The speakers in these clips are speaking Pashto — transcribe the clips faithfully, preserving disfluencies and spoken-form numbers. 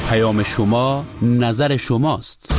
پیام شما نظر شماست.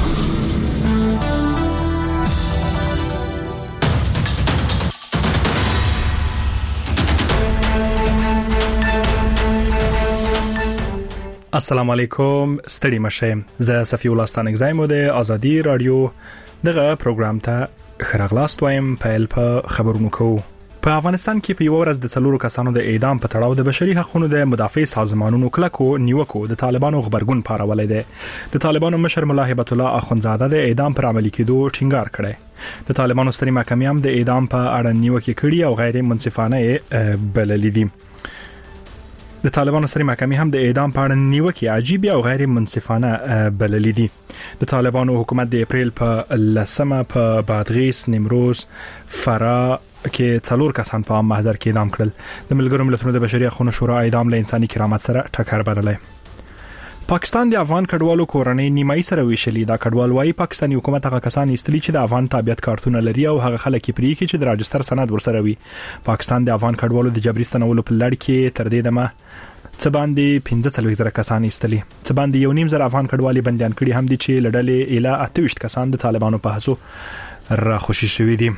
السلام علیکم، ستړي مشه. زه صفی الله ستانګزای مو د ازادي رادیو دغه پروګرام ته خراغلاست وایم. پیل په خبرونو کو. په افغانستان کې په یو ورځ د څلورو کسانو د اعدام په تړاو د بشري حقوقو د مدافع سازمانونو کلکو نیوکو د طالبانو خبرګون پارولې ده. د طالبانو مشر ملا هیبت الله اخونزاده د اعدام پر عملي کېدو ټینګار کړی. د طالبانو ستري محکمې هم د اعدام په اړه نیوکه کړې او غیر منصفانه بللې دي. د طالبانو ستري محکمې هم د اعدام په اړه نیوکه عجیب او غیر منصفانه بللې دي. د طالبانو حکومت د اپریل په لسمه په بادغیس، نیمروز، فرا کې څلور کسان په محضر کې اعدام کړل. د ملګرو ملتونو د بشري حقوقو شورا اعدام له انساني کرامت سره ټکر بللې. پاکستان د افغان کډوالو کورنۍ نیمای سره ویشلې. دا کډوال وايي پاکستاني حکومت هغه کسان ایستلي چې د افغان تابعیت کارتونه لري او هغه خلک پرې کې چې د راجستر سند ورسره وي. پاکستان د افغان کډوالو د جبري ستنولو په لړ کې تر دې دمه څه باندې پنځه څلوېښت زره کسان ایستلي. څه باندې یو نیم زره افغان کډوالي بندیان کړي هم دي چې لړلې اله اته ویشت کسان د طالبانو په هڅو را خوشي شوي دي.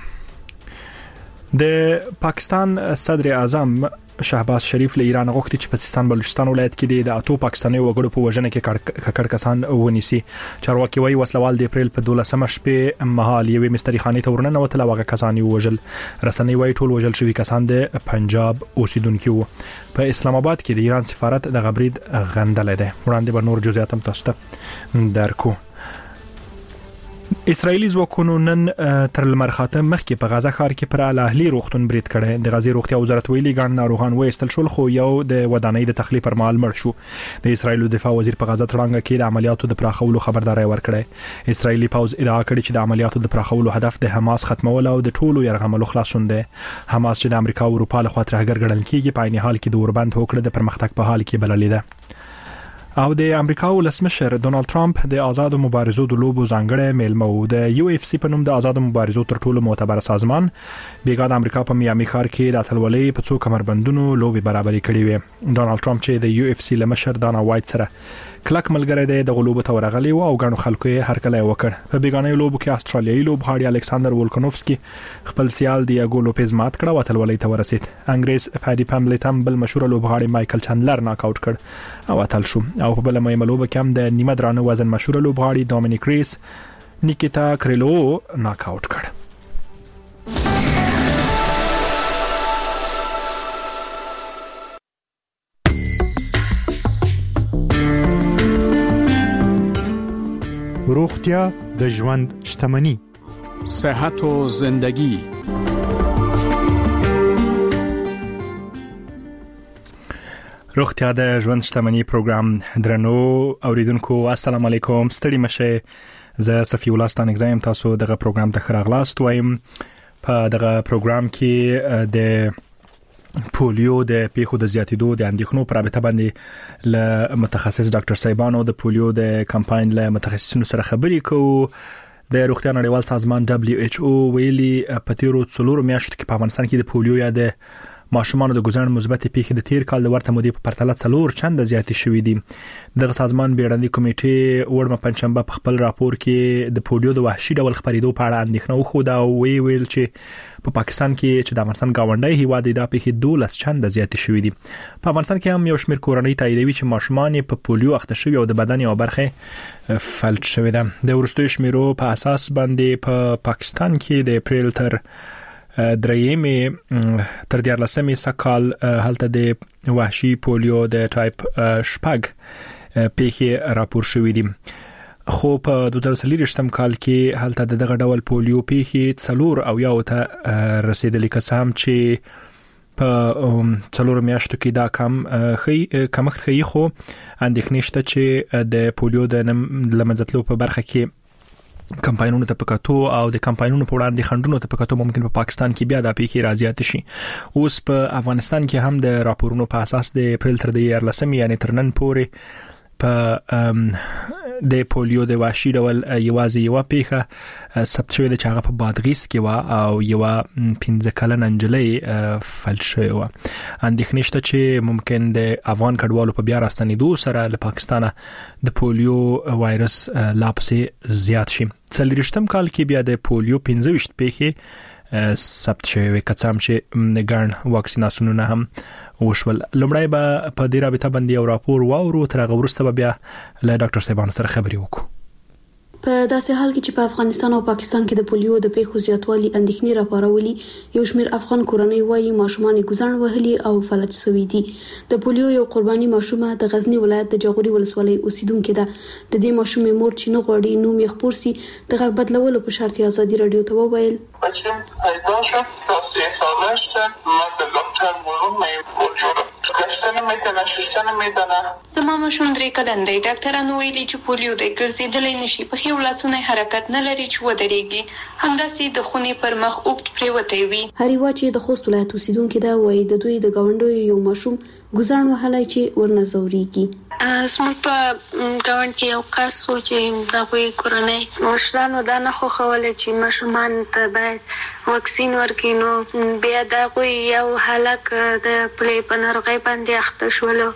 د پاکستان صدر اعظم شهباز شریف له ایران غوښتي چې په سیستان بلوچستان ولایت کې د اتو پاکستاني وګړو په وژنه کې ککړ کسان ونیسي. چارواکي وايي وسلوال د اپریل په دولسمه شپه مهال یوې مستری خانې ته ورننوتل او هغه کسان وژل. رسنۍ وايي ټول وژل شوي کسان د پنجاب اوسیدونکو وو. په اسلام آباد کې د ایران سفارت د غبرید غندل ده. وړاندې به نور جزئیات هم تاسو ته درکو. اسرایلی ځواکونو نن تر لمر خاته مخکې په غزه ښار کې پر اهلي روغتون برید کړی. د غزې روغتیا وزارت ویلي ګڼ ناروغان وایستل شول خو یو د ودانۍ د تخلیه پر مهال مړ شو. د اسرایل دفاع وزیر په غزه تړانګه کې د عملیاتو د پراخولو خبرداري ورکړه. اسرایلی پوز ادعا کړې چې د عملیاتو د پراخولو هدف د حماس ختمول او د ټولو یرغملو خلاصون دی. حماس چې د امریکا او اروپا له خوا ترهګر ګڼل کیږي په عین حال کې د اوربند هوکړه د پرمختګ په حال کې بللې ده. او د امریکا ولسمشر ډونالد ترامپ د آزادو مبارزو د لوبو ځانګړی میلمه و. د یو اف سی په نوم د آزادو مبارزو تر ټولو معتبر سازمان بیګا د امریکا په میامي ښار کې د اتلولۍ په څو کمربندونو لوبي برابري کړې وي. ډونالد ترامپ چې د یو اف سی لمشر دانا وایټ سره کلک ملګری دی د غلوبو ته ورغلی و او ګڼو خلکو یې هرکلی وکړ. په بیګانې لوبو کې استرالیایي لوبغاړي الکساندر وولکانوفسکي خپل سیال دیاګو لوپیز مات کړ او اتلولۍ ته ورسید. انګریز پادي پامبلیټ هم بل مشهور لوبغاړي مایکل چاندلر ناک اوټ کړ او اتل شو. او په بل مهمه لوبه کې هم د نیمه درانه وزن مشهور لوبغاړي دومینیک ریس نیکیتا کریلو ناک اوټ کړ. روغتیا د ژوند شتمنی. صحت و زندگی. روغتیا د ژوند شتمنی پروګرام درنو اوریدونکو السلام علیکم، ستړي مشه. زه صفی الله ستانګزایم، تاسو دغه پروګرام ته خراغلاست وایم. په دغه پروګرام کې د پولیو د پیښو د زیاتېدو د اندېښنو پر رابطه باندې له متخصص ډاکټر صاحبانو د پولیو د کمپاین له متخصصینو سره خبرې کوو. د روغتیا نړیوال سازمان دبليو ایچ او ویلي په تیرو څلورو میاشتو کې په افغانستان کې د پولیو یا د ماشومانو د ګزرن مثبت پیښې د تیر کال د ورته مودې په پرتله څلور چنده زیاتې شوې دي. دغه سازمان بیړنۍ کمیټې وړمه پنځشنبه په خپل راپور کې د پولیو د وحشي ډول خپرېدو په اړه اندېښنه وښوده او وی ویل چې په پاکستان کې چې د افغانستان گاونډي هیواد دی دا پیښې دولس چنده زیاتې شوې دي. په افغانستان کې هم یو شمېر کورنۍ تاییدوي چې ماشومان په پولیو اخته شوي او د بدن یو برخه فلج شوې ده. د وروستیو شمیرو په اساس باندې په پا پاکستان کې د اپریل تر درېیمې تر دیارلسمې سکال هلته د وحشي پولیو د ټایپ شپږ پیښې راپور شوې دي. خو په دوه زره څلوېښتم کال کې هلته دغه ډول پولیو پیښې څلور او یو ته رسیدلې، که څه هم چې په څلور میاشتو کې دا کم خې کمښت ښیي، خو اندېښنې شته چې د پولیو د لمنځه تلو په برخه کې کمپاینونو ته پکاتو او د کمپاینونو په وړاندې خندونو ته پکاتو ممکن په پاکستان کې بیا د پیښې راځيات شي. اوس په افغانستان کې هم د راپورونو په اساس د اپریل تر دیارلسمې یعنی تر نن پورې په د پولیو د وحشي ډول یوازې یو پیښه ثبت شوې ده چې هغه په بادغیس کې و او یو پنځه کلنه نجلۍ فلج شوې و. اندېښنې شته چې ممکن د افغان کډوالو په بیا راستنېدو سره له پاکستانه د پولیو وایرس لا پسې زیات شي. څلوېښتم کال کې بیا د پولیو پنځه ویشت پیښې ثبت شوې کڅام چې ګڼ واکسیناسیونونه هم وشول. لومړی به په دې رابطه باندې یو راپور واورو، تر هغه وروسته به بیا له ډاکټر صاحبانو سره خبرې وکړو. په داسې حال کې چې په افغانستان او پاکستان کې د پولیو د پیښو زیاتوالي اندېښنې راپارولي، یو شمېر افغان کورنۍ وايي ماشومان ګزان وهلي او فلج شوي دي. د پولیو یو قرباني ماشومه د غزنی ولایت د جغوري ولسوالۍ اوسیدونکې ده. د دې ماشومې مور چې نه غواړي نوم یې خپور سي، د غږ بدلولو په شرط ازادي رادیو ته وویل: بچم پیدا شد تا سه ساله شد، ما به دکتر برون میم پولیو را گشتن میتونه ششتن میتونه. زما ماشوم درې کلن دی. ډاکټرانو ویلي چې پولیو د ګرځېدلی نشي، په یو لاسونه حرکت نه لري چې ودرېږي، همداسې د خونې پر مخ اوږد پریوتی وي. هریوا چې د خوست ولایت اوسیدونکې ده وایي د دوی د ګاونډیو یو ماشوم ګزان وهلی چې ورنه ځورېږي. زموږ په ګاونډ کې یو کس و چې د هغوی کورنۍ مشرانو دا نه خوښوله چې ماشومان ته باید واکسین ورکړي، نو بیا د هغوی یو هلک د پولیو په ناروغۍ باندې اخته شولو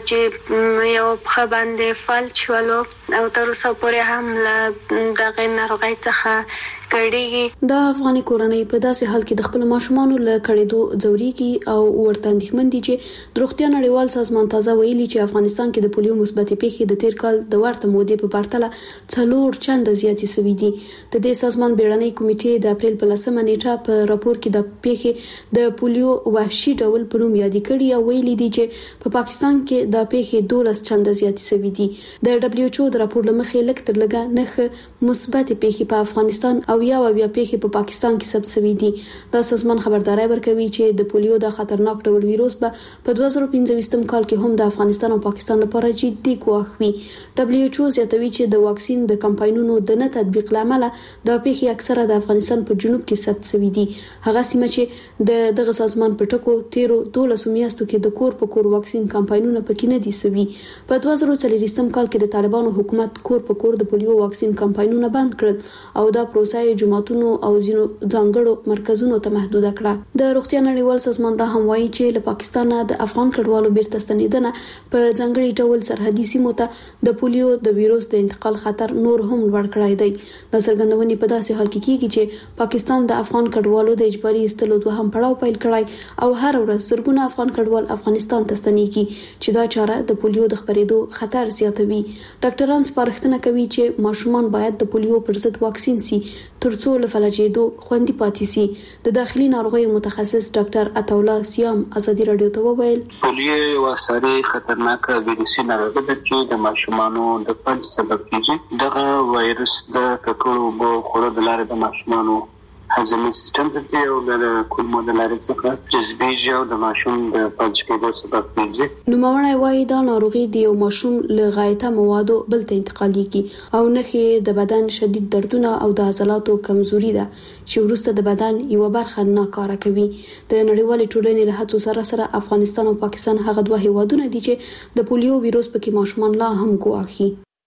چې یو پښه باندې فلج شولو او تر اوسه پورې هم له دغې ناروغۍ څخه کړيږي. د افغاني کورنۍ په داسې حال کې د خپل ماشومانو له کړېدو ځوريږي او ورته اندېښمن دي چې د روغتیا نړیوال سازمان تازه ویلي چې افغانستان کې د پولیو مثبتې پیښې د تیر کال د ورته مودې په پرتله څلور چنده زیاتې شوې دي. د دې سازمان بیړنۍ کمیټې د اپریل په لسمه نیټه په راپور کې د پیښې د پولیو وحشي ډول په نوم یاد کړي او ویلي دي چې په پاکستان کې د پیښې دولس چنده زیاتې شوې دي. د دبليو ایچ او د راپور لمخې لکه تر لږه نه مثبت پیښې په افغانستان او یا بیا پیښې په پاکستان کې ثبت شوې دي. دا سازمان خبرداري ورکوي چې د پولیو د خطرناک ډول ویروس به په دوه زره پنځه کال کې هم د افغانستان او پاکستان لپاره جدي ګواښ وي. دبليو ایچ او زیاتوي چې د واکسین د کمپاینونو د نه تطبیق لامل د پیښې اکثره د افغانستان په جنوب کې ثبت شوې دي. هغه سیمه چې د دغه سازمان په ټکو تیرو دولسو میاشتو کې د کور په کور واکسین کمپاینونه پکې نه دي شوي. په دوه زره څلوېښتم کال کې د طالبانو حکومت کور په کور د پولیو واکسین کمپاینونه بند کړل او دا پروسه جمعه او ځینو ځانګړو مرکزونو ته محدود کړه. د روغتیا نړیوال سازمان دا هم وایي چې له پاکستان د افغان کډوالو بیرته ستنېدنه په ځانګړي ډول سرحدي سیمو ته د پولیو د ویروس د انتقال خطر نور هم لوړ کړی دی. د څرګندونې په داسې حال کې کیږي چې پاکستان د افغان کډوالو د اجباري ایستلو دوهم پړاو پیل کړی او هر ورځ زرګونه افغان کډوال افغانستان ته ستنېږي چې دا چاره د پولیو د خپرېدو خطر زیاتوي. ډاکټران سپارښتنه کوي چې ماشومان باید د پولیو پر ضد واکسین سي ترڅو له فلجېدو خوندي پاتې سي. د داخلي ناروغیو متخصص ډاکټر عطاالله سیام ازادي رادیو ته وویل: پولیو یو ساري خطرناک ویروسي ناروغي ده چې د ماشومانو د فلج سبب کیږي. دغه وایرس د ککړو اوبو خوړو د لارې د ماشومانو هضمي سیستم ته او د کولمو د لارې څخه جذبېږي او د ماشوم د فلج کېدو سبب کیږي. نوموړی وایي دا ناروغي د یو ماشوم له غایطه موادو بل ته انتقالېږي او نښې د بدن شدید دردونه او د عضلاتو کمزوري ده چې وروسته د بدن یو برخه ناکاره کوي. د نړیوالې ټولنې له هڅو سره سره افغانستان او پاکستان هغه دوه هیوادونه دي چې د پولیو ویروس پکې ماشومان لا هم ګواښي.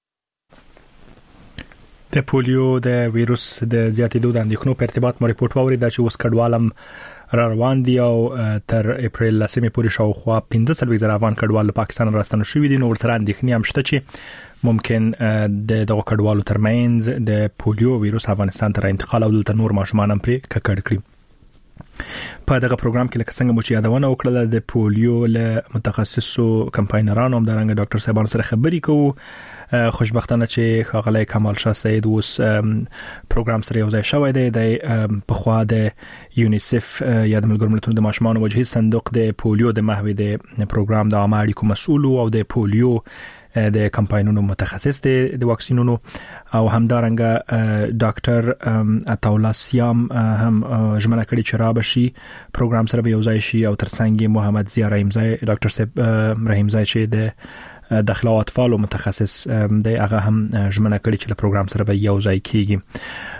د پولیو د ویروس د زیاتېدو د اندېښنو په ارتباط مو ریپورت واورېد چې اوس کډوالم را روان دي او تر اپریل لسمې پورې شاوخوا پنځه څلوېښت زره افغان کډوال له پاکستان راستنه شوي دي. نو ورسره اندېښنې هم شته چې ممکن د دغه کډوالو ترمنځ د پولیو ویروس افغانستان ته انتقال او دلته نور ماشومان هم پرې ککړ کړي. په دغه پروګرام کې لکه څنګه مو چې یادونه وکړه د پولیو له متخصصو کمپاینرانو هم درنګ ډاکټر صاحبانو سره خبرې کوو. خوشبختانه چې ښاغلی کمال شاه سید اوس پروګرام سره یو ځای شوی دی. د پخوا د یونیسف یا د ملګرو ملتونو د ماشومانو وجهي صندوق د پولیو د محوې د پروګرام د عامه اړیکو مسؤل او د پولیو د کمپاینونو متخصص دی د واکسینونو او همدارنګه ډاکټر عطاالله سیام هم ژمنه کړې چې را بشي پروګرام سره به یو ځای شي او ترڅنګ محمد ضیا رحیمزی ډاکټر صاحب رحیمزی چې د داخله او اطفال متخصص دی هغه هم ژمنه کړې چې له پروګرام سره به یو ځای کیږي.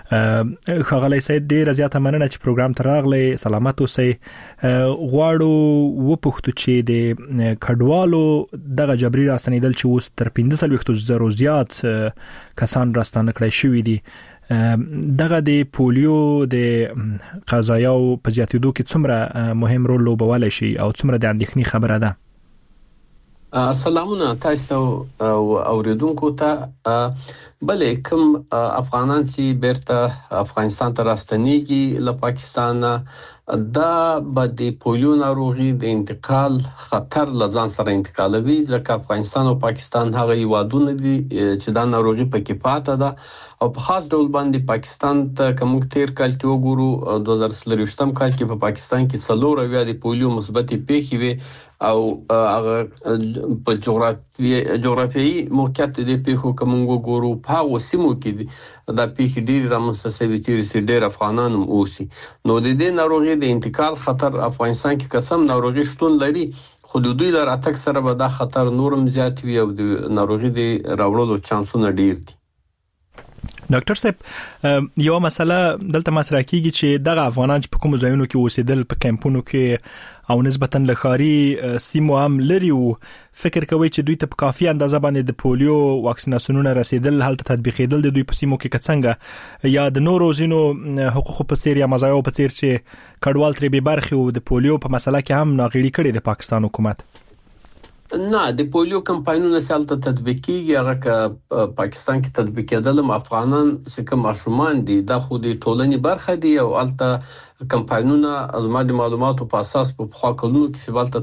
خغلی سید ډیر زیاته مننه چې پروګرام ته راغلی. سلامت اوسئ. غواړو وپوښتو چې د کډوالو دغه جبري راستنیدل چې اوس تر پنځه سوه زره زیات کسان راستانه کړی شوي دي، دغه د پولیو د قضایاو په زیاتېدو کې څومره مهم رول لوبولی شي او څومره د اندېښنې خبره ده؟ سلامونه تاسو او اوریدونکو ته. بلې کوم افغانان چې بیرته افغانستان ته راستنیږي له پاکستان دا به د پولیو ناروغي د انتقال خطر لزان سره انتقالوي، ځکه افغانستان او پاکستان هغه هیوادونه دي چې دا ناروغي پکې پاته ده او په خاص ډول باندې پاکستان ته کوم تیر کال کې وګورو دوه زره څلوېښتم کال کې په پاکستان کې څلور اویا د پولیو مثبتې پیښې وي او هغه په جغرافیایي جغرافیایي موقعیت د پیښو کوم وګورو په هغه سیمو کې دا پیښې ډېر رامنځته شوي چې ډېر افغانان اوسي. نو د دې ناروغي د انتقال خطر افغانستان کې قسم ناروغي شتون لري، خو د دوی لپاره اتک سره به دا خطر نورم زیات وي او د ناروغي د راوړلو چانسونه ډېر دي. ډاکټر صاحب یو مسله دلته مطرح کیږي چې دغه افغانان چې په کوم ځایونو کې اوسېدل په کمپونو کې او نسبتاً له ښاري سیمو هم لري وو، فکر کوي چې دوی ته په کافي اندازه باندې د پولیو واکسیناسیونونه رسیدل هلته تطبیقېدل د دوی په سیمو کې څنګه یا د نورو ځینو حقوقو په څیر یا مزایاو په څیر چې کډوال ترې بې برخې وو د پولیو په مسله کې هم ناغېړي کړې د پاکستان حکومت؟ نه، د پولیو کمپاینونه سالته تطبیق کیږي، هغه که پاکستان کې تطبیق کېدل افغانان چې کوم ماشومان دي دا خو د ټولنې برخه دي او الته کمپاینونه از ما د معلوماتو په اساس په خوا کولونو کې سالته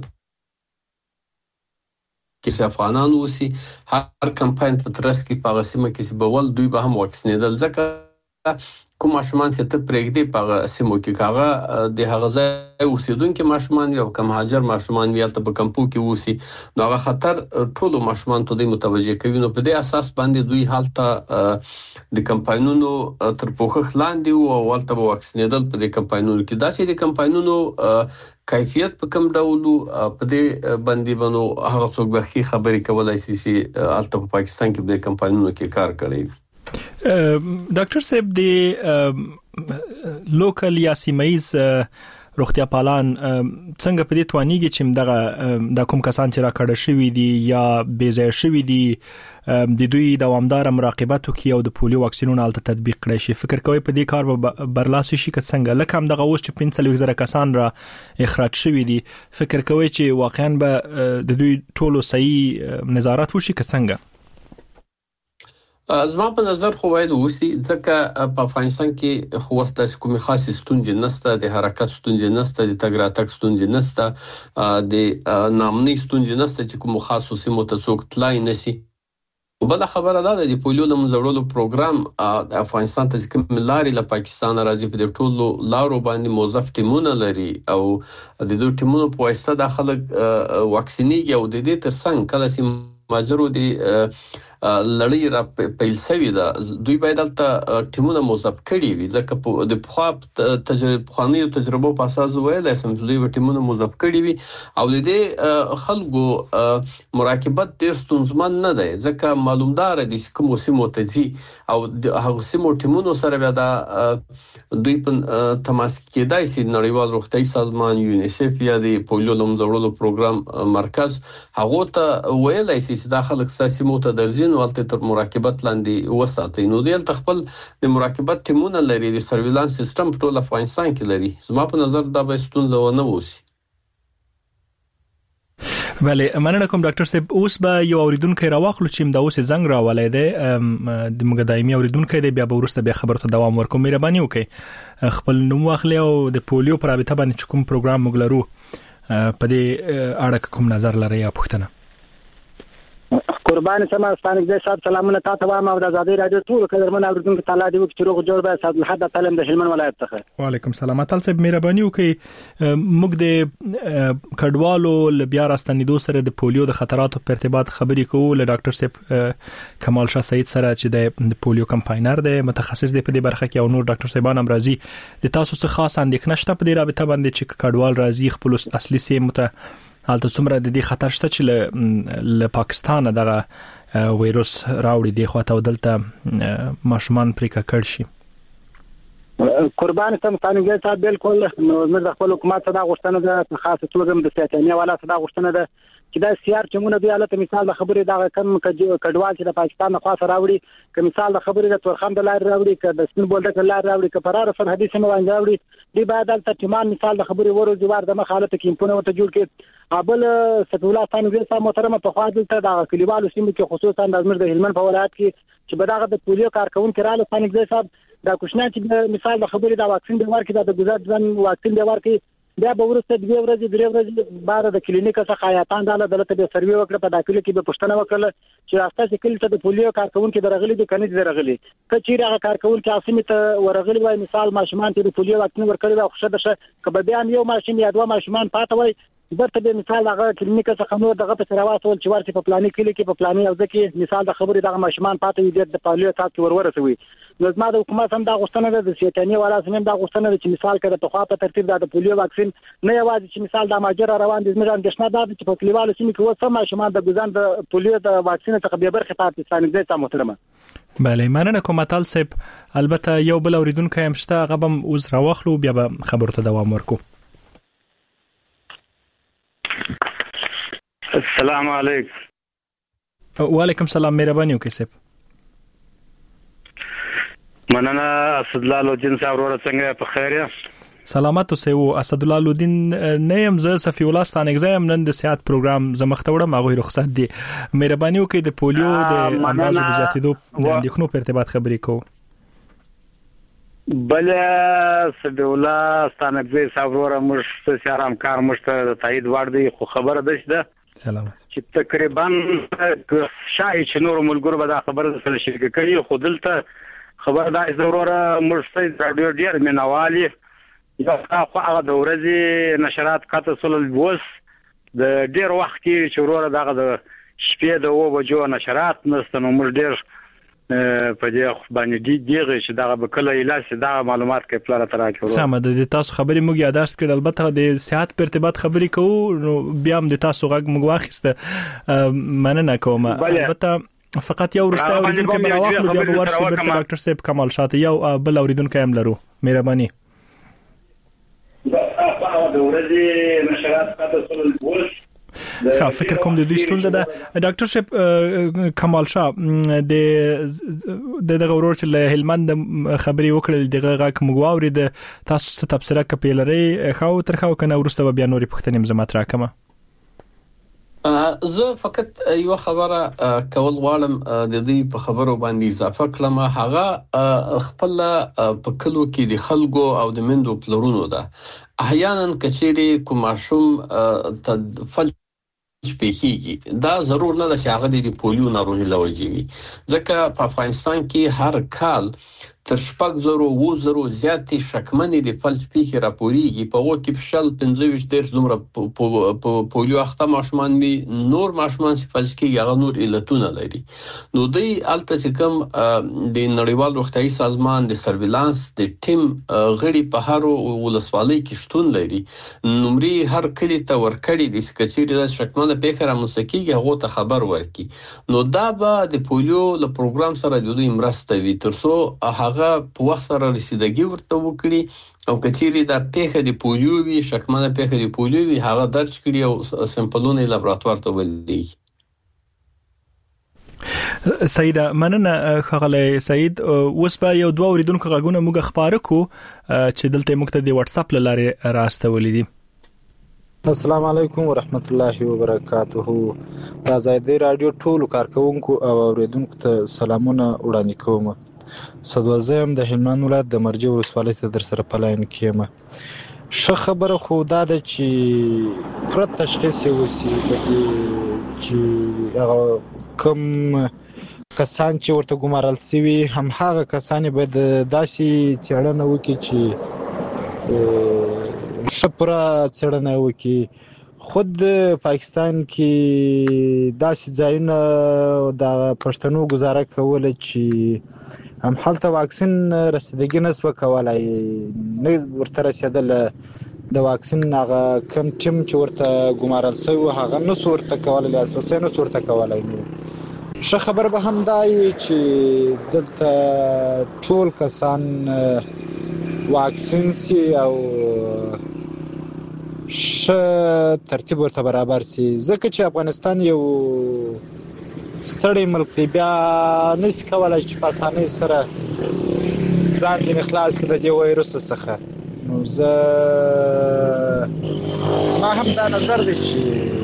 کې افغانان اوسي هر کمپاین په ترڅ کې په غسیمه کې بول دوی به هم واکسینېدل، ځکه کوم ماشومان چې ته پرېږدي په سیمو کې کاغه د هغه ځای اوسیدونکو ماشومان یو کم هاجر ماشومان ویلته په کمپو کې اوسي، نو هغه خطر ټول ماشومان ته د متوجه کوي. نو په دې اساس باندې دوی حالت د کمپاینونو تر پوښښ لاندې او ولته به واکسینېدل په دې کمپاینونو کې. دا چې د کمپاینونو کیفیت په کوم ډول په دې باندې بنو هغه څوک به خبرې کولای شي چې الته په پاکستان کې د کمپاینونو کې کار کړی. ډاکټر صاحب د لوکل یا سیمایز روغتیا پالان څنګه په دې توانیږي چې دغه د کوم کسان چې راکړه شوی دي یا بې ځای شوی دي د دوی دوامدار مراقبت وکړي او د پولیو واکسینونه الته تطبیق کړي شي؟ فکر کوي په دې کار به برلاسي شي که څنګه؟ لکه هم دغه اوس چې پنځه څلوېښت زره کسان را اخراج شوي دي، فکر کوي چې واقعا به د دوی ټولو صحیح نظارت وشي که څنګه؟ زما په نظر خو باید وسی، ځکه په افغانستان کې خو واسطه کومې خاصې ستونزې نشته، د حرکت ستونزې نشته، د تګ راتګ ستونزې نشته، د نامنۍ ستونزې نشته چې کوم خاصو سیمو ته څوک تلای نشي. بل خبره ده د پولیو د مزړولو پروګرام د افغانستان ته کوم لارې له پاکستان راځي په ټولو لارو باندې موظف ټیمونه لري او د دوی ټیمونو په واسطه د خلک واکسینیږي او د دې ترڅنګ کله چې ماجرو دی لړۍ را پیل شوې ده دوی باید دلته ټیمونه موظف کړي وي، ځکه د پخوا تجربه پخوانیو تجربو په اساس ویلای شم چې دوی ټیمونه موظف کړي وي او د دې خلکو مراقبت ډېر ستونزمن نه دی، ځکه معلومدار دي چې کوم سیمو ته ځي او د هغو سیمو ټیمونو سره بیا دا دوی په تماس کېدای شي نړیوال روغتیايي سازمان یونیسف یا د پولیو د مزړولو پروګرام مرکز هغه ته ویلای شي چې دا خلک سیمو ته درځي نو ولته تر مراقبت لاندې وساتي. نو دلته خپل د مراقبت ټیمونه لري، د سرویلانس سیستم په ټول افغانستان کې لري. زما په نظر دا به ستونزه ونه وسی. بله، مننه کوم ډاکټر صاحب. اوس به یو اوریدونکو راوخلو چې دا اوس زنګ راولای دی د موږ دایمي اوریدونکو دی، بیا به ورسته بیا خبرو ته دوام ورکوم. مهرباني وکړئ خپل نوم واخلئ او د پولیو پر رابطه باندې کوم پروګرام موږ لرو په دې اړه کوم نظر لري یا پوښتنه؟ قربان سما ستانک دې صاحب سلامونه تاسو ته ما د آزادۍ رادیو ټول قدرمن اوریدونکو تعالی دې وکړي روغ جوړ به صاحب الحد تعلم د هلمند ولایت څخه. وعلیکم السلام. تعالی صاحب مهرباني وکړئ موږ د کډوالو ل بیا راستنیدو سره د پولیو د خطراتو په ارتباط خبرې کوو له ډاکټر صاحب کمال شاه سعید سره چې د پولیو کمپاینر دی، متخصص دی په دې برخه کې او نور ډاکټر صاحبان هم راځي. د تاسو څخه خاص اندېښنه شته په دې رابطه باندې چې کډوال راځي خپل اصلي سیمه ته حالت څومره د دې خطر شته چې له پاکستان دغه وایروس راوړي دی خواته او دلته ماشومان پرې ککړ شي؟ قربان ته مستانګي صاحب بالکل نو موږ د خپل حکومت څخه غوښتنه ده خاصه توګه د سیاستي والا څخه غوښتنه ده چې دا سیار چې مونږ د حالت مثال د خبرې دا کم کډوال چې د پاکستان خوا سره راوړي که مثال د خبرې د تورخم د لار راوړي که د سپین بولدک لار راوړي که فرار سرحدي سیمه باندې راوړي دی باید د تټمان مثال د خبرې ورو جوار د مخالفت کیمپونه وته جوړ کړي ابل سفیولا ثانوي صاحب محترمه په خوا دلته د کلیوالو سیمو کې خصوصا د ازمر د هلمند په ولایت کې چې بداغه د پولیو کارکون کړه ثانوي صاحب دا کوښښ چې مثال د خبرې د واکسین د ورکې د ګذر ځن واکسین د ورکې بیا به ورسته دوه ورځې درې ورځې بار د کلینیک څخه حیاتان داله دلته به سروي وکړه په داخله کې به پښتنه وکړه چې راسته چې کله ته د پولیو کارکون کې درغلي دي کني درغلي کچې هغه کارکون کې اسمه ته ورغلي وای مثال ماشومان ته د پولیو واکسین ورکړي او خوشاله شه کبه بیا یو ماشوم یا دوه ماشومان پاتې وای برته به مثال هغه کلینیک څخه نور دغه په سراواسول چې ورته په پلاني کلی کې په پلاني او ځکه مثال د خبرې دغه ماشومان پاتې دي د پولیو تاسو ورورسوي نو زما د حکومت هم دا غوښتنه ده د سیاستي والا سمیم دا غوښتنه ده چې مثال کړه په خوا په ترتیب د پولیو واکسین نه یوازې چې مثال د ماجر روان دي زموږ اندېښنه ده چې په کلیوالو سیمه کې وسه ماشومان د ګزان د پولیو د واکسین څخه به برخه پاکستان دې ته محترمه بله مننه کوم متل صاحب البته یو بل اوریدونکو هم شته هغه هم اوس راوخلو بیا به خبرو ته دوام ورکو السلام علیکم وعلیکم السلام مهرباني وکړئ صاحب مننه اسد الله لودین صاحب ورته څنګه په خیر یې سلامات اوسئ او اسد الله لودین نه يم ز صفی الله ستانګزایم نن د صحت پروګرام زمخته وړم هغه رخصت دي مهرباني وکړئ د پولیو د امراض د زیاتېدو د اندېښنو په ارتباط خبرې کوو بل صفی الله ستانګزای صاحب ورته مش سیارام کار مشته د تایید وړ دی خو خبره ده سلامات چې تقریبا شای چې نور ملګرو به دا خبره سره شریک کړي خو دلته خبر دا ضروره مرسته رادیو ډیر منوالي یا خو هغه د ورځې نشرات کاته سول وس د ډیر وخت کې چې ورور دغه د شپې د و بجو نشرات نستنو مر ډیر په دې باندې دی دیغه چې دغه به کله علاج دا معلومات کې پلان تر راکړو سم د تاسو خبرې موږ یاداشت کړل البته د صحت په ارتباط خبرې کوو نو بیا هم د تاسو غږ موږ واخیسته مننه کوم البته فقط یو ورسته اوریدونکو بل واخلو بیا به ورشو برته ډاکټر صاحب کمال شاته یو بل اوریدونکو هم لرو مهرباني دا په د ورځې نشرات کاته سول وس خا فکر کوم د دوی ستونزه ده ډاکټر شپ کمال شاه د دغه ورور چې له هلمند خبري وکړل دغه غاک مګواوري د تاسو څه تبصره کپیلري خو تر خو کنه ورسته بیا نوري پښتنې مزمات راکمه زه فقط یو خبره کول غواړم د دې په خبرو باندې اضافه کړم هغه خپل په کلو کې د خلکو او د مندو پلرونو ده احيانا کچيري کوماشوم تفل شپېږي دا ضرور نه ده چې هغه د پولیو ناروغي لوجي ځکه په افغانستان کې هر کال تر شپږ زره و زره زیاتې شکمنې د فلج پیښې راپورېږي په هغو کې شل پنځه ویشت دېرش دومره پولیو اخته ماشومان وي نور ماشومان چې فلج کېږي هغه نور علتونه لري نو دوی هلته چې کوم د نړیوال روغتیايي سازمان د سرویلانس د ټیم غړي په هرو ولسوالۍ کې شتون لري نمرې هر کلي ته ورکړي دي چې کچېرې دا شکمنه پیښه رامنځته کېږي هغو ته خبر ورکړي نو دا به د پولیو له پروګرام سره د دوی مرسته وي تر څو هغه په وخت سره رسیدګي ورته وکړي او کچېرې دا پیښه د پولیو وي شکمنه پیښه د پولیو وي هغه درج کړي او سمپلونه لابراتوار ته ولېږي سیده مننه خغله سید اوس به یو دوه اوریدونکو غږونه موږ خبره کو چې دلته موږ ته د واتس اپ لاره راستولې دي السلام علیکم ورحمت الله وبرکاته دا زیدی رادیو ټول کارکونکو او اوریدونکو ته سلامونه وړاندې کوم صدوزم د هلمند ولایت د مرجو ولسوالۍ ته در سره پلاین کېم ښه خبره خو دا ده چې پوره تشخیص وسی د چې هغه کوم کسان چې ورته ګمارل شوي هم هغه کسان به د داسې څېړنه وکړي چې ښه پوره څېړنه وکړي خود پاکستان کې داسې ځایونه د پښتنو گزاره کوله چې هم حالته واکسین رسیدګي نسوه کولای نه ورته رسیدل د واکسین هغه کم ټیم چې ورته ګمارل شوی هغه نسو ورته کولای اساسا نسو ورته کولای ښه خبر به هم دا چې دلته ټول کسان واکسین سي او ش ترتیب ورته برابر سي، ځکه چې افغانستان یو ستړی ملک دی، بیا نشي کولای چې په اسانۍ سره ځان ځینې خلاص کړي د دې وایرس څخه. نو زه ما هم دا نظر دی چې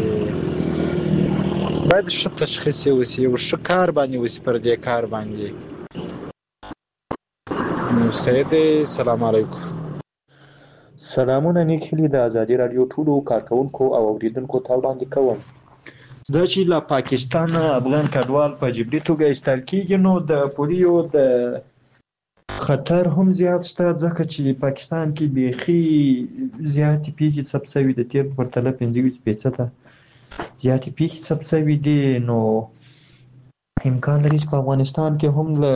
باید ښه تشخیص وشي او ښه کار باندې وشي پر دې کار باندې. نو سید سلام علیکم. سلامونه نیک هیلې د ازادي رادیو ټولو کارکونکو او اوریدونکو ته وړاندې کوم. دا چې له پاکستان افغان کډوال په جبري توګه ایستل کېږي، نو د پولیو د خطر هم زیات شته، ځکه چې پاکستان کې بیخي زیاتې پیښې ثبت شوي د تېر په پرتله پنځه ویشت فیصده زیاتې پیښې ثبت شوي دي. نو امکان لري چې په افغانستان کې هم له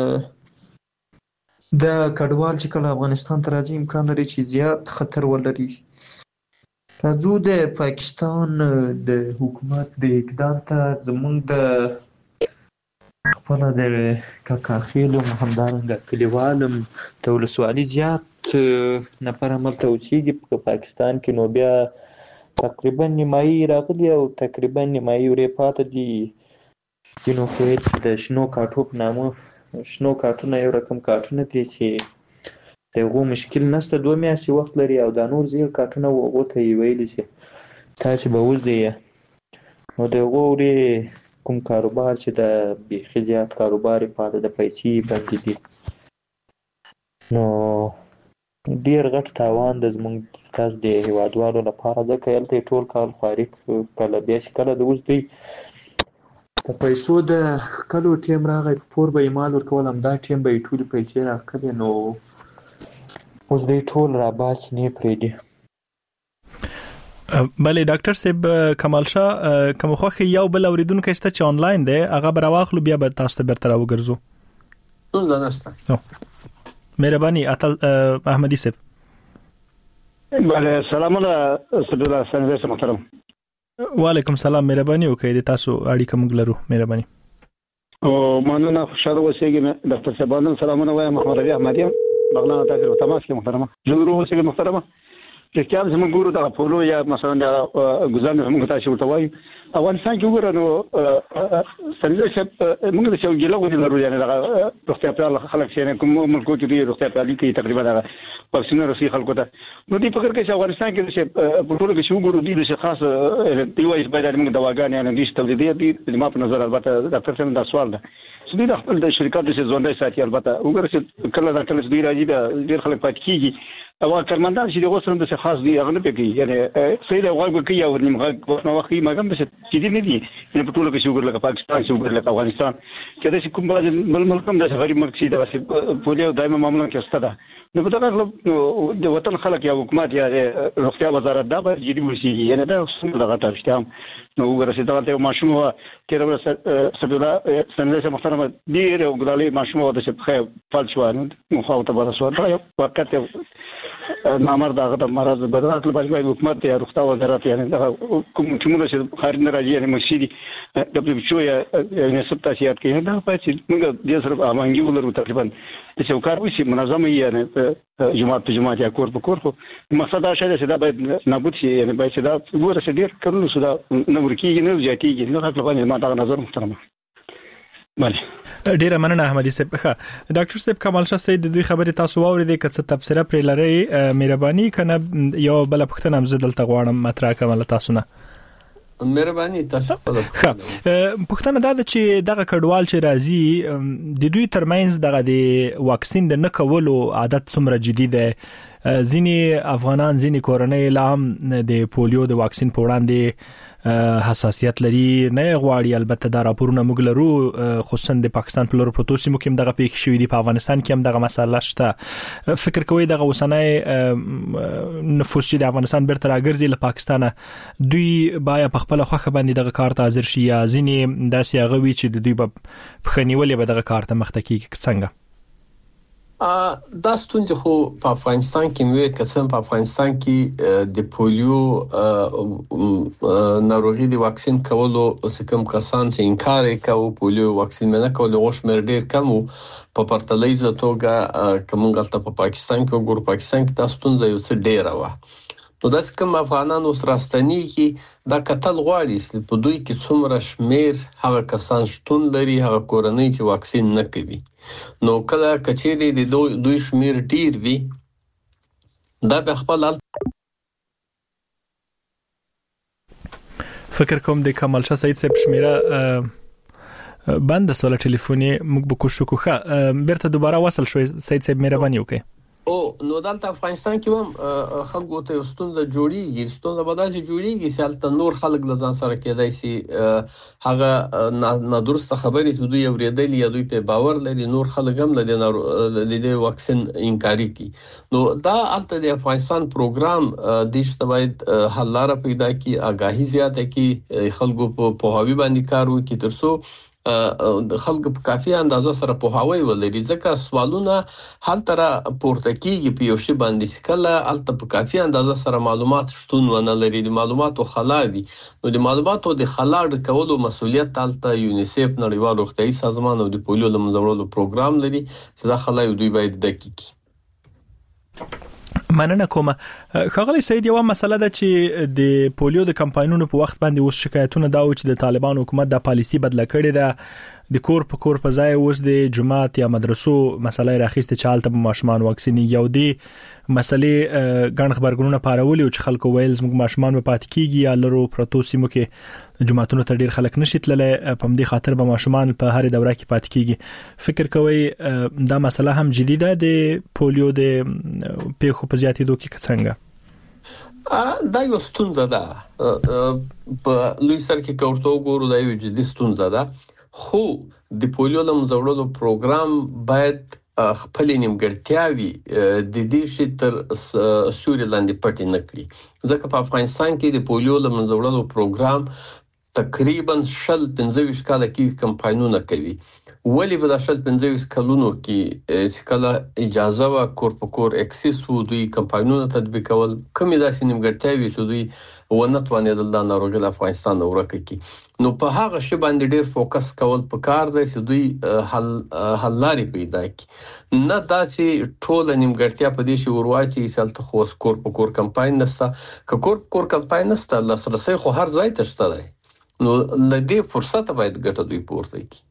د کډوال چې کله افغانستان ته راځي امکان لري چې زیات خطر ولري. راځو د پاکستان د حکومت د اقدام ته زموږ د خپله د کاکاخیل هم همدارنګه کلیوالم د ولسوالي زیات نفر هملته اوسېږي په پاکستان کې. نو بیا تقریبا نیمایي راغلي او تقریبا نیمایي ورې پاته دي. ځینو خو د شنو کاټو په نامه شنو کارتونه یو رقم کارتونه دي چې د هغو مشکل نشته، دوه میاشتې وخت لري او دا نور زیړ کارتونه هغو ته یې ویلي چې تاسې به وځئ. نو د هغو وړې کوم کاروبار چې د بیخي زیات کاروبار یې پاته د پیسې بندې دي. نو ډېر غټ تاوان د زموږ ستاسو د هېوادوالو لپاره، ځکه هلته یې ټول کال خواري کله بیا چې کله د اوس دوی د پیسو د کلو ټیم راغی پور به یې مال ورکول، همدا ټیم به یې ټولې پیسې راکړې. نو اوس دوی ټول راباسي نه یې پرېږدي. بله ډاکټر صاحب کمال شاه، کوم خوښه یو بل اوریدونکی شته چې آنلاین دی هغه به راواخلو بیا به تاسو ته بیرته راوګرځو. ستونزه نشته. مهرباني اتل احمدي صاحب. بله سلامونه سیدالله سنویس محترم. وعلیکم سلام، مهرباني وکړئ د تاسو اړیکه موږ لرو. مهرباني. او مننه، خوشاله اوسئ. ډاکټر صاحب سلامونه وایم، محمد ربیع احمدی بغلان تاسو ته تماس کې محترمه. ضرور اوسئ محترمه. چې کله زموږ ګورو د پولو یا مثلا د ګزام موږ تاسو ورته وایو افغانستان کې وګورئ نو سنځه چې موږ د یو ګیله ونی لرو، یعنی د روغتیا په اړه خلک چې کوم ملکو کې د روغتیا په اړه کې تقریبا د واکسین رسي خلکو ته نو دې فکر کې چې افغانستان کې چې په ټولو کې شو ګورو دي چې خاص دی وایي باید موږ دواګانې نه دي تولیدي دي ما په نظر البته ډاکټر څنګه دا سوال ده چې د خپل د شرکت د ژوندۍ ساتي البته وګورئ چې کله دا کله چې راځي د ډیر خلک پات کیږي او کارمندان چې دغه سره د خاص دی هغه نه پکې، یعنی سید غوږ کوي او نیمه وخت نو وخت ما کوم څه چې دې نه دي په ټولو کې شو ګور لکه پاکستان شو ګور لکه افغانستان کې د کوم باز بل ملک هم د غریب ملک شي د پولیو دایمه معاملې کې ستده نو په دغه د وطن خلک یا حکومت یا روغتیا وزارت دا به جدي وشي، یعنی دا څنګه دغه تاسو نو ورسې دا ته ماشوم وا کې دا سبلا سنځه محترمه ډیر او ګلالي ماشوم و د څه خو فال شو نو خو ته به تاسو راځي وخت نامر دغه د مرز بدرات لپاره حکومت یا روغتیا وزارت یعنی دا کوم کومه چې خارج نه راځي یعنی مسیدي د پښو یا نسب تاسیات کې دا پاتې موږ د سره امانګي ولرو تقریبا د څوکار وشي منظم یعنی جماعت په جماعت یا کور په کور خو مقصد دا شته چې دا باید نابود شي، یعنی باید چې دا ورسې ډیر کړنو سودا نو ورکیږي نه زیاتیږي نو خپل باندې ما دا نظر محترمه. بله ډیره مننه احمدي صاحب. ښه ډاکټر صاحب کمال شاه سید د دوی خبرې تاسو واورېدې که څه تبصره پرې لرئ مهرباني کنه یو بل پښتنه هم زه دلته غواړم مطرح کوم تاسو نه مهرباني تاسو په پښتنه دا چې دغه کډوال چې راځي د دوی ترمنځ دغه د واکسین د نه کولو عادت څومره جدي ده. ځینې افغانان ځینې کورنۍ لام د پولیو د واکسین په وړاندې حساسیت لري نه غواړي. البته دا راپورونه موږ لرو خصوصا د پاکستان په لور پروتو سیمو کې هم دغه پیښ شوې دي، په افغانستان کې هم دغه مسله شته. فکر کوي دغه اوسنۍ نفوس چې د افغانستان بیرته راګرځي له پاکستانه دوی باید په خپل خوخه باندې دغه کار ته حاضر شي یا ځینې داسې هغه وي چې د دوی په خنیولې به دغه کار ته مخته کیږي څنګه؟ دا ستونزه خو په افغانستان کې موږ کسان په افغانستان کې د پولیو ناروغي د واکسین کولو څخه کسان چې انکار کوي پولیو واکسین نه کول او شمیر ډیر کم په پرتلیزه توګه کومګلته په پاکستان کې او ګور پاکستان کې تاسو ستونزه یو څه ډیر و نو داس کوم افغانانو سرستاني کې دا کتل غواړي چې په دوی کې څومره شمیر هغه کسان شتون لري هغه کورنۍ چې واکسین نه کوي نو کله کچېری د دوی شمیر ډیر وي دا به خپل فکر کوم د کمال شاه سید صاحب شمیره بند سوال ټلیفوني موږ به کوشش کوو بیرته دوباره وصل شوي سید صاحب مهرباني وکړئ او نو دلته افغانستان کې هم خلکو ته ستونزه جوړیږي ستونزه به داسې جوړیږي چې هلته نور خلک له ځان سره کېدای شي هغه نادرسته خبرې چې دوی اورېدلې یا دوی په باور لري نور خلک هم له دې واکسین انکاري کوي نو دا هلته د افغانستان پروګرام د شته باید حل لاره پیدا کړي آگاهي زیاته کړي خلکو په پوهاوی باندې کار وکړي ترڅو د خلکو په کافي اندازه سره په هواوی ولري ځکه سوالونه حل تر پورته کیږي په یو شی باندې کله الته په کافي اندازه سره معلومات شتون ونه لري د معلوماتو خلاوي نو د معلوماتو د خلاړ کولو مسولیت الته یونیسف نړیوال روغتیايي سازمان او د پولیو لمزولو پروګرام لري چې دا خلای دوی باید دقیق مننه کوم خغلی سید یو مسله ده چې د پولیو د کمپاینونو په وخت باندې اوس شکایتونه دا و چې د طالبان حکومت د پالیسی بدله کړې ده د کور په کور په ځای اوس د جماعت یا مدرسو مسله راخیسته چې حالت په ماشومان واکسین یو دی مسلې ګڼ خبرګونونه پارولي او چې خلکو ویل زموږ ماشومان په پات کیږي یا لرو پروتو سیمو کې جماعتونو ته ډیر خلک نشي تللی په دې خاطر به ماشومان په هر دوره کې پات کیږي فکر کوي دا مسله هم جدي ده د پولیو د پیښو په زیاتېدو کې څنګه دا یو ستونزه ده په لوی سر کې کورته وګورو دا یو جدي ستونزه ده خو د پولیو لمزولو پروګرام باید خپل نیمګړتیاوي د دې شي تر سوري لاندې پټ نه کړي ځکه په افغانستان کې د پولیو لمزولو پروګرام تقریبا شل پنځه کاله کې کمپاینونه کوي ولی به د شل پنځه کلونو کې چې کله اجازه وا کور په کور اکسس وو دوی کمپاینونه تطبیقول کومې داسې نیمګړتیاوي چې دوی ونه توانېدل د ناروغي افغانستان ورکه کی نو په هغه شی باندې ډېر فوکس کول پکار دی چې دوی حل حل لاري پیدا کړي نه دا چې ټول نیمګړتیا په دې شی ورواچي چې سلته خو کور په کور کمپاین نسته ک کور په کور کمپاین نسته لاسرسي خو هر ځای ته شته دی نو لدې فرصت باید ګټه دوی پورته کړي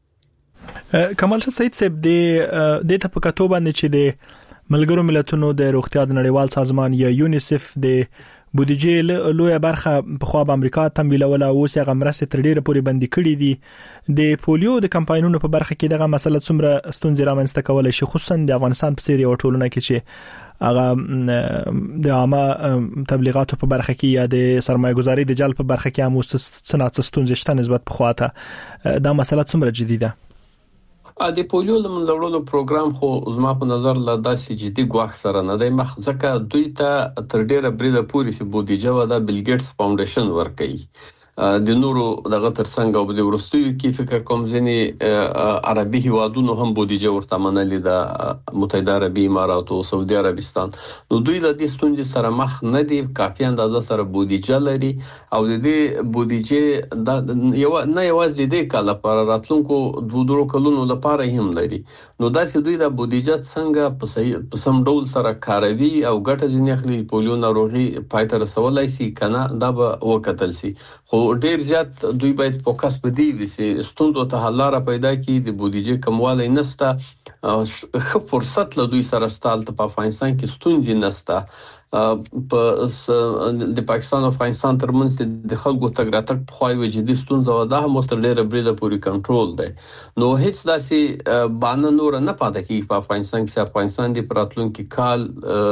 کمال شاه سید صاحب د د ته په کتو باندې چې د ملګرو ملتونو د روغتیا د نړیوال سازمان یا یونیسف د بودیجې لویه برخه په خوا به امریکا تمویل ولا اوس هغه مرسته تر ډیره پورې بندي کړې دي د پولیو د کمپاینونو په برخه کې دغه مسله څومره ستونزې رامنځته کولای شي خصوصا د افغانستان په څیر یو ټولنه کې چې هغه د عامه تبلیغاتو په برخه کې یا د سرمایه‌ګذاري د جلب په برخه کې هم صنعت ستونزې شته نسبت په خواته دا مسله څومره جدي ده د پولیو لمزولو پروګرام خو زما په نظر لا داسې جدي ګواښ سره نه دی مخ ځکه دوی ته تر ډیره بریده پورې چې بودیجه و د بیل ګیټس فاونډیشن ورکړي د نورو دغه ترڅنګ او د ورستیو کې فکر کوم ځینې عربي هیوادونو هم بودیجه ورته منلې د متحده عربي امارات او سعودي عربستان نو دوی د دې ستونزې سره مخ نه دي کافي اندازه سره بودیجه لري او د دې بودیجه د یو نه یوازې د دې کال لپاره راتلونکو دوه درو کلونو لپاره هم لري نو دا چې دوی د بودیجه څنګه په سم ډول سره کاروي او ګټه ځینې اخلي پولیو ناروغي پای ته رسولای شي کنه دا به وکتل شي خو ډیر زیات دوی باید فوکس په دې وي چې ستونزو ته حل لاره پیدا کړي د بودیجې کموالی نشته خو فرصت له دوی سره ستالت په افغانستان کې ستونزې نشته په د پاکستان او افغانستان ترمنځ د خلکو تګ راتګ په خوای وجدي ستونزه ودا هم مستر ډیره بریده پوری کنټرول دی نو هیڅ داسې باندې نور نه پاتې کی په افغانستان کې افغانستان د پراتلون کې کال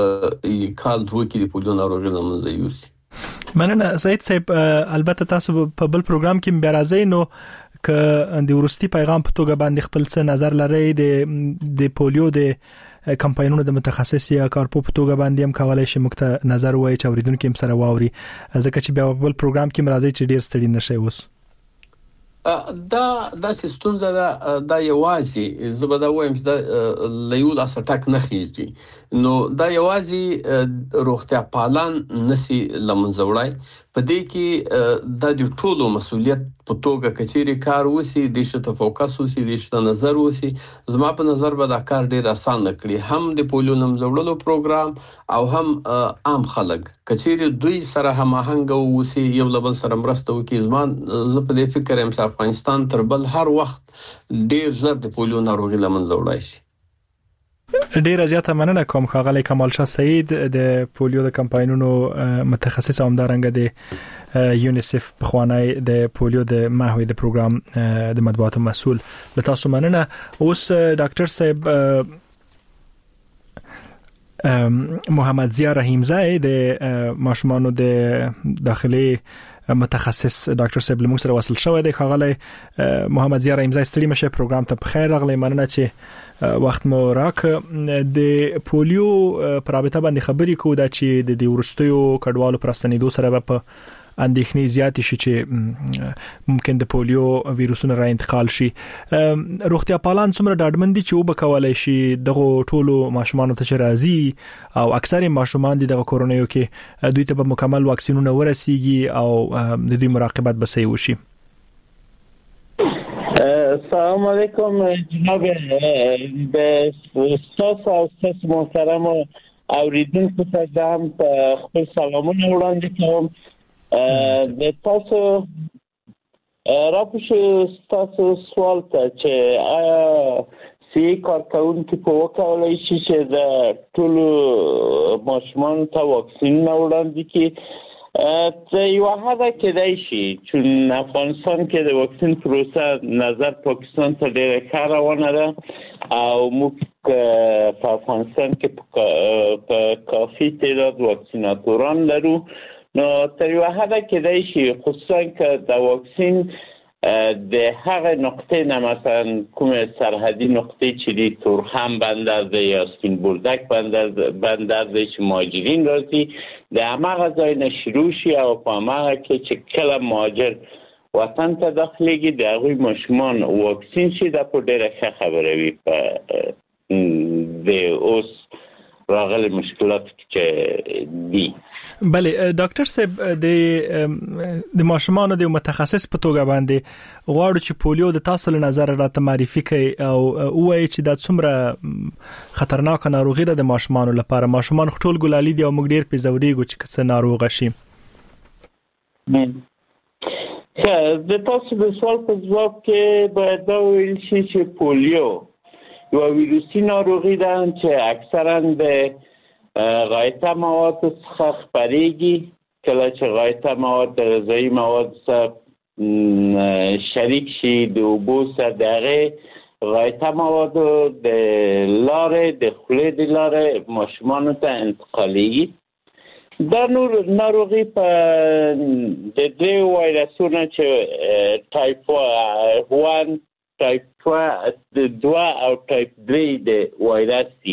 کال دوه کې د پولیو ناروغي لمنځه یوسي مننه سید صاحب البته تاسو په بل پروګرام کې مبارزه نو ک د ورستي پیغام په توګه باندې خپل څه نظر لري د د پولیو د کمپاینونو د متخصص یا کارپو په توګه باندې هم کولای شي مخته نظر وایي چې اوریدونکو هم سره واوري ځکه چې په بل پروګرام کې مرادي چې ډیر ستړي نشي اوس دا دا ستونزه دا دا یوازې زبده وایم چې دا لیول اسټاک نه خېږي نو دا یوازې روغتیا پالان نسی لمنځوړای په دې کې د دې ټولو مسولیت په توګه کچېری کار وسی د شته فوکس وسی د شته نظر وسی زما په نظر به دا کار ډیر آسان کړي هم د پولیو نمځوړلو پروګرام او هم عام خلک کچېری دوی سره هماهنګ وسی یو لبل سره مرسته وکړي زما زه په دې فکر یم چې افغانستان تر بل هر وخت ډیر زر د پولیو ناروغي لمنځوړای شي. ډیر زیاته مننه کوم ښاغلی کمال شاه سعید د پولیو د کمپاینونو متخصص او همدارنګه د یونیسف بخوانی د پولیو د محوی د پروګرام د مطبوعاتو مسؤل له تاسو مننه. اوس ډاکټر صاحب محمد ضیا رحیمزای د ماشومانو د داخلي متخصص ډاکټر صاحب له موږ سره وصل شوی دی. ښاغلی محمد ضیا رحیمزای ستړي مشه پروګرام ته بخیر راغلی. مننه چې وخت مو راک. د پولیو پر رابطه باندې خبرې کوو دا چې د دې ورستیو کډوالو پرستنیدو سره په اندېښنې زیاتې شي چې ممکن د پولیو ویروسونه را انتقال شي. روغتیا پالان څومره ډاډمن دي چې وبکولای شي دغه ټولو ماشومانو ته چې راځي او اکثر ماشومان دي دغه کورونیو کې دوی ته به مکمل واکسینونه ورسیږي او د دوی مراقبت به صحیح وشي؟ السلام علیکم جناب د استاد او استاد محترم اوریدونکو ته هم خپل سلامونه وړاندې کوم. د تاسو راپوښ تاسو سوال ته چې آیا سی کارکونکي په وکولای شي چې د ټولو ماشومانو ته واکسینونه وړاندې کړي؟ ته یو هغه کېدای شي چې افغانستان کې د واکسین پروسه نظر پاکستان ته ډېره ښه روانه ده او موږ په افغانستان کې په کافي تعداد واکسیناتوران لرو. نو تر یو حد کېدای شي خصوصا که د واکسین د هغه نقطې نه مثلا کوم سرحدي نقطې چې د تورخم بندر دی یا سپین بولدک بندر بندر دی چې مهاجرین راځي د هماغه ځای نه شروع شي او په هماغه کې چې کله مهاجر وطن ته داخليږي د هغوی ماشومان واکسین شي دا په ډېره ښه خبره وي په د اوس راغلي مشکلات چې دي. بله ډاکټر صاحب د د ماشومانو د متخصص په توګه باندې غواړو چې پولیو د تاسو له نظر راته معرفي کړي او وایي چې دا څومره خطرناک ناروغي ده د ماشومانو لپاره. ماشومان ټول ګلالي دي او موږ ډیر په زوريږو چې څه ناروغه شي. د تاسو د سوال په ځواب کې باید دا ویل شي چې پولیو یو ویروسي ناروغي ده چې اکثرا د غایطه مواد څخه خپریږي. کله چې غایطه مواد د غذایي مواد سره شریک شي د اوبو سره دغه غایطه مواد د لارې د خولې د لارې ماشومانو ته انتقالېږي. دا نور ناروغي په د دې وایرسونو چې ټایپ وان ټایپ دو او ټایپ درې د وایرس دي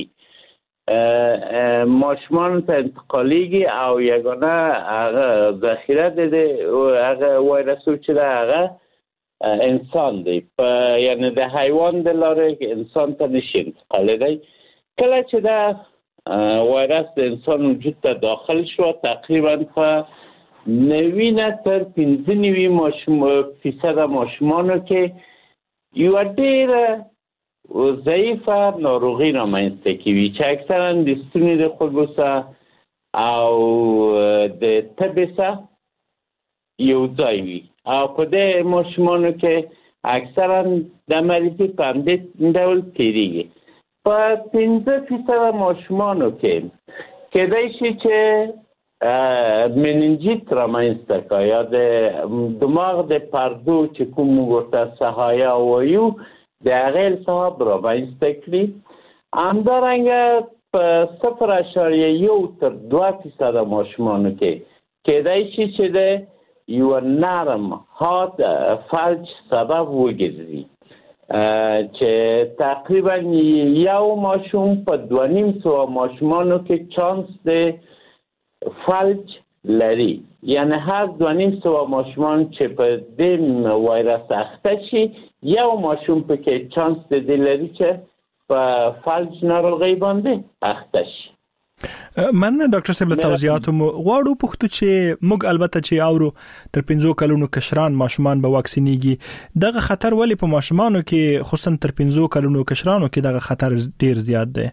ماشومان ته انتقالېږي او یگانه هغه ذخیره د هغه وایرسو چې ده هغه انسان دی په یعنی د حیوان د لارې انسان ته نشي انتقالېدی. کله چې دا وایرس د انسان وجود ته داخل شو تقریبا په نوي نه تر پنځه نوي فیصد ماشومانو کې یو ډېره ضعیفه ناروغي رامنځته کوي چې اکثرا د ستوني د خوږو سره او د تبې سره یو ځای وي او په دې ماشومانو کې اکثرا د مریضي په همدې ډول تېرېږي. په پنځه فیصده ماشومانو کې کېدای شي چې مننجیت رامنځته کړي یا د دماغ د پردو چې کوم موږ ورته سهایا وایو د هغې التهاب رامنځته کړي. همدارنګه په صفر اعشاریه یو تر دوه فیصده ماشومانو کې کېدای شي چې د یو نرم حاد فلج سبب وګرځي چې تقریبا یو ماشوم په دوه نیم سوه ماشومانو کې چانس د فلج لري یعنی هر دو نیم سوه ماشومان چې په دې وایرس اخته شي یو ماشوم پکې چانس د دې لري چې په فلج ناروغۍ باندې اخته شي. مننه ډاکټر صاحب له توضیحاتو مو غواړو پوښتو چې موږ البته چې اورو تر پنځو کلونو کشران ماشومان به واکسینیږي دغه خطر ولی په ماشومانو کې خصوصا تر پنځو کلونو کشرانو کې دغه خطر ډیر زیات دی؟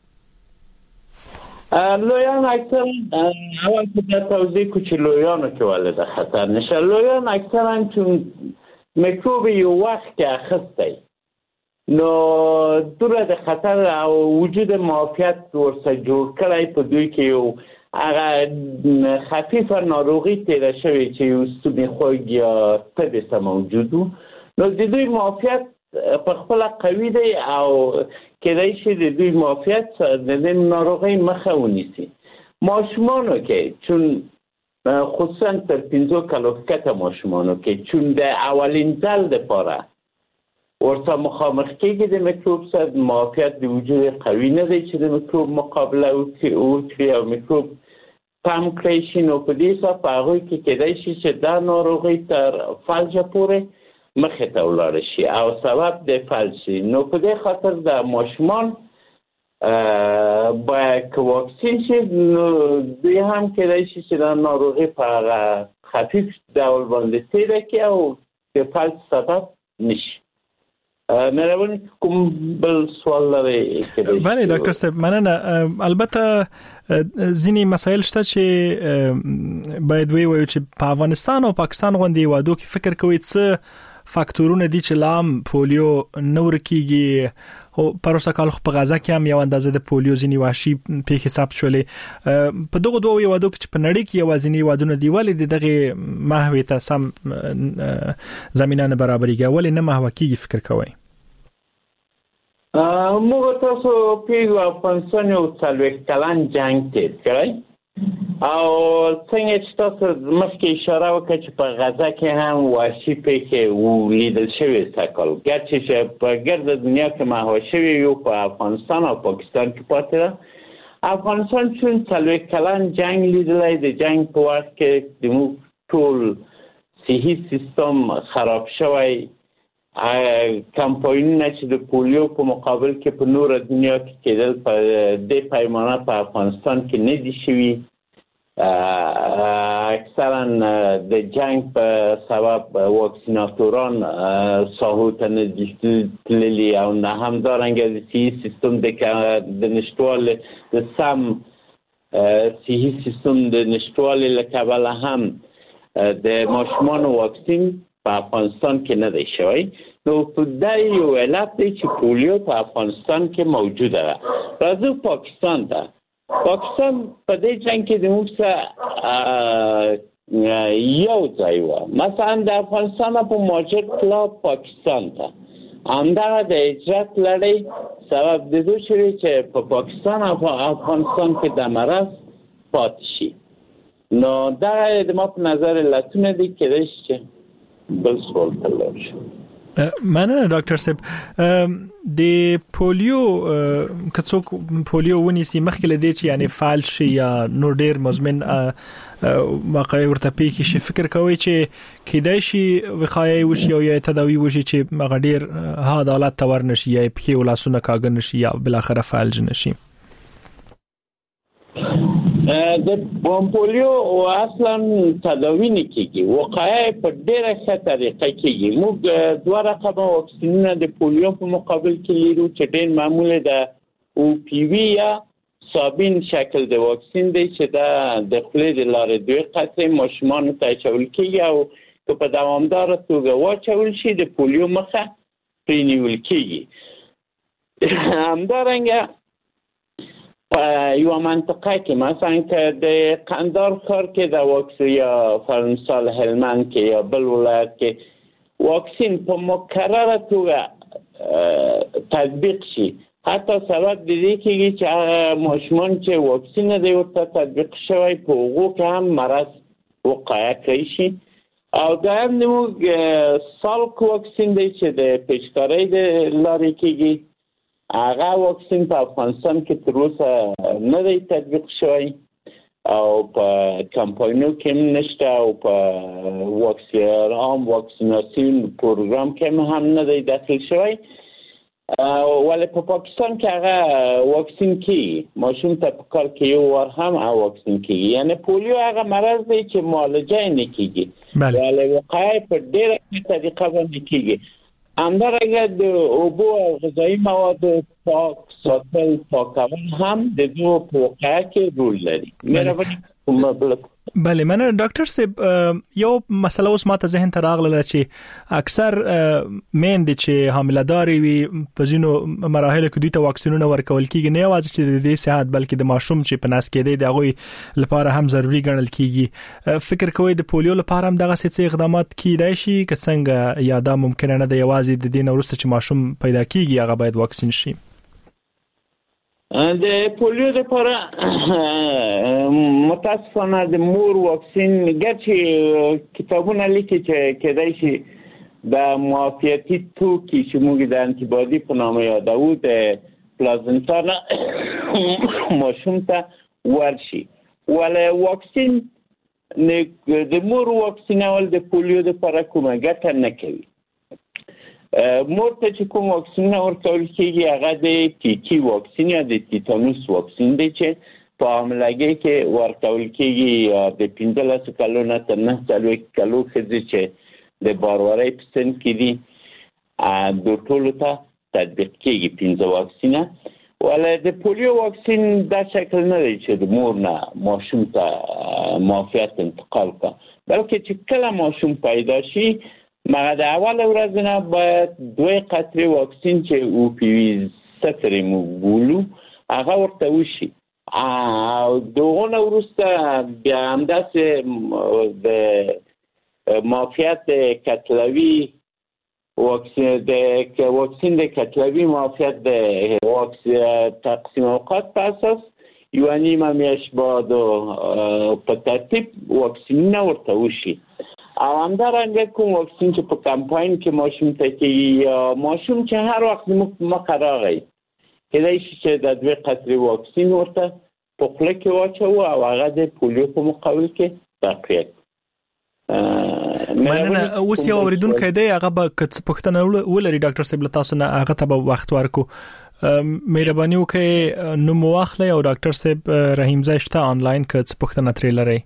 لویان اکثر اول که توضیح کو چې لویانو کې ولې د خطر نشه. لویان اکثرا چون میکروب یو وخت کې اخستی نو دوره د خطر او وجود معافیت ورسره جوړ کړی په دوی کې یو هغه خفیفه ناروغي تیره شوی چې یو ستوني خوږ یا تبې سره موجود نو د دوی معافیت په خپل قوي دی او کېدای شي د دوی معافیت د دې ناروغۍ مخه ونیسي. ماشومانو کې چون خصوصا تر پنځو کالو ښکته ماشومانو کې چون د اولین ځل دپاره ورته مخامخ کېږي د میکروب سره معافیت د وجود قوي نه دی چې د میکروب مقابله وکړي او میکروب کم کړی شي نو په دې سره په هغوی کې کېدای شي چې دا ناروغۍ تر فلجه پورې مخې ته ولاړ شي او سبب د فلج شي. نو په دې خاطر د ماشومان باید که واکسین شي نو دوی هم کېدای شي چې دا ناروغي په هغه خفیف ډول باندې تیره کړي او د فلج سبب نشي. مهرباني کوم بل سوال لرئ؟ بله ډاکټر صاحب مننه. البته ځینې مسایل شته چې باید ووایو چې په افغانستان او پاکستان غوندې هیوادو کې فکر کوئ څه فاکتورونه دي چې لام پولیو نه ورکیږي او پروسه کال په غزا کې هم یو اندازه د پولیو ځینی وحشي په حساب شولې په دغه دوه هیوادو کې په نړۍ کې یوازینی هیوادونه دی ولې دغه محوي ته سم زمينه نه برابرېږي ولې نه محو کیږي فکر کوئ؟ موږ تاسو په افغانستان یو څلوېښت کلن جنگ تیر کړی او څنګه چې تاسو مخکې اشاره وکړه چې په غزا کې هم وحشي پیښې ولیدل شوې سږ کال چې په ګرده دنیا کې محو شوې یو په افغانستان او پاکستان کې پاتې ده. افغانستان چون څلوېښت کلن جنگ لیدلی د جنگ په وخت کې د موږ ټول صحي سیستم خراب شوی کمپاینونه چې د پولیو په مقابل کې په نور دنیا کې کېدل په دې پیمانه په افغانستان کې نه دي شوي. اکثرا د جنگ په سبب واکسیناتوران ساحو ته نه دي تللي او نه همدارنګه د صحي سیستم د نشتوالي د سم صحي سیستم د نشتوالي له کبله هم د ماشومانو واکسین په افغانستان کې نه دی شوی. نو دا یو علت دی چې پولیو په افغانستان کې موجوده ده. راځو پاکستان ته. پاکستان په دې جنگ کې د موږ سره یو ځای و. مثلا د افغانستان په مهاجر تلو پاکستان ته همدغه د هجرت لړۍ سبب د دې شوی چې په پاکستان او افغانستان کې د مرض پاتې شي. نو دا د ما په نظر علتونه دي کېدای شي چې بل سوال ته لاړ شو. مننه ډاکټر صاحب. د پولیو کڅوک پولیو ونیسي مخکې لدی چې یعنی فعال شي یا نور ډیر مزمن واقعي ورته پیښ شي فکر کوي چې کېدای شي وقایي وشي او یا تداوی وشي چې هغه ډیر حالات تور نشي یا په ولاسونه کاغ نشي یا بل اخره فعال نشي. د پولیو اصلا تداوی نه کیږي وقایع په ډیره ښه طریقه کیږي. موږ دوه رقمه واکسینونه د پولیو په مقابل کې لرو چې ډیر معموله ده او پی وی یا صابین شکل د واکسین دی چې دا د خولې د لارې دوه قطرې ماشومان ته اچول کیږي او که په دوامدار توګه واچول شي د پولیو مخه پرې نیول کیږي. همدارنګه یو منطقه کې مثلا که د قندار ښار کې د واکسین یا فرنسال هلمند کې یا بل ولایت کې واکسین په مکرره توګه تطبیق شي حتی سبب د دې کېږي چې ماشومان چې واکسین دی ورته تطبیق شوی په هغو کې هم مرض وقایع کوي شي. او دویم زموږ سالک واکسین دی چې د پیچکارۍ د لارې کېږي هغه واکسین په افغانستان کې تر اوسه نه دی تطبیق شوی او په کمپاینو کې نشته او په واکسین عام واکسیناسیون پروګرام کې هم نه دی داخل شوی. ولی په پاکستان کې هغه واکسین کیږي، ماشوم ته په کال کې یو وار هم واکسین کیږي. یعنی پولیو هغه مرض دی چې معالجه نه کیږي ولی وقایه په ډیره طریقه باندې کیږي. همدارنګه د اوبو او غذایي موادو پاک ساتل پاکول هم د دوه په وقایه کې رول لري. مهرباني. بله مننه ډاکټر صاحب. یو مسله اوس ماته ذهن ته راغله چې اکثر میندې چې حامله داري وي په ځینو مراحلو کې دوی ته واکسینونه ورکول کیږي، نه یوازې چې د دې صحت بلکې د ماشوم چې په نس کې دی د هغوی لپاره هم ضروری ګڼل کیږي. فکر کوئ د پولیو لپاره هم دغه څه اقدامات کیدای شي که څنګه، یا دا ممکن نه دی یوازې د دې نه وروسته چې ماشوم پیدا کیږي هغه باید واکسین شي؟ د پولیو لپاره متاسفانه د مور واکسین ګرچې کتابونه لیکي چې کېدای شي د معافیتي توکي چې موږ د انټي باډي په نامه یادوو د پلازنټا ماشوم ته ورشي، ولی واکسین د مور واکسینول د پولیو لپاره کومه ګټه نه کوي. مور ته چې کوم واکسین ورکول کېږي هغه د ټیټي واکسین یا د تیتانوس واکسین دی چې په حاملګۍ کې ورکول کېږي د پنځلس کالو نه تر نه څلوېښت کالو ښځې چې د باروارۍ په سن کې دي د ټولو ته تطبیق کېږي پنځه واکسینه. ولی د پولیو واکسین دا شکل نه دی چې د مور نه ماشوم ته معافیت انتقال کړه، بلکې چې کله ماشوم پیدا شي مګر د اول ورځ نه باید دوه قطرې واکسین چې او پی وی صفر موږ بولو هغه ورته وشي، او دغه وروسته بیا همداسې د معافیت کتلوي واکسین د واکسین د کتلوي معافیت د واکسین تقسیم اوقات په اساس یو نیمه میاشت بعد په ترتیب واکسینونه ورته وشي. او همدارنګه کوم واکسین چې په کمپاین کې ماشوم ته کېږي یا ماشوم چې هر وخت مخه راغی کېدای شي چې د دوه قطرې واکسین ورته په خوله کې واچوو او هغه د پولیو په مقابل کې تقویه کړو. مننه. اوس یو اوریدونکی دی هغه به که څه پوښتنه ولري ډاکټر صاحب له تاسو نه هغه ته به وخت ورکو. مهرباني وکړئ نوم واخلئ او ډاکټر صاحب رحیم ځای شته آنلاین که څه پوښتنه ترې لرئ.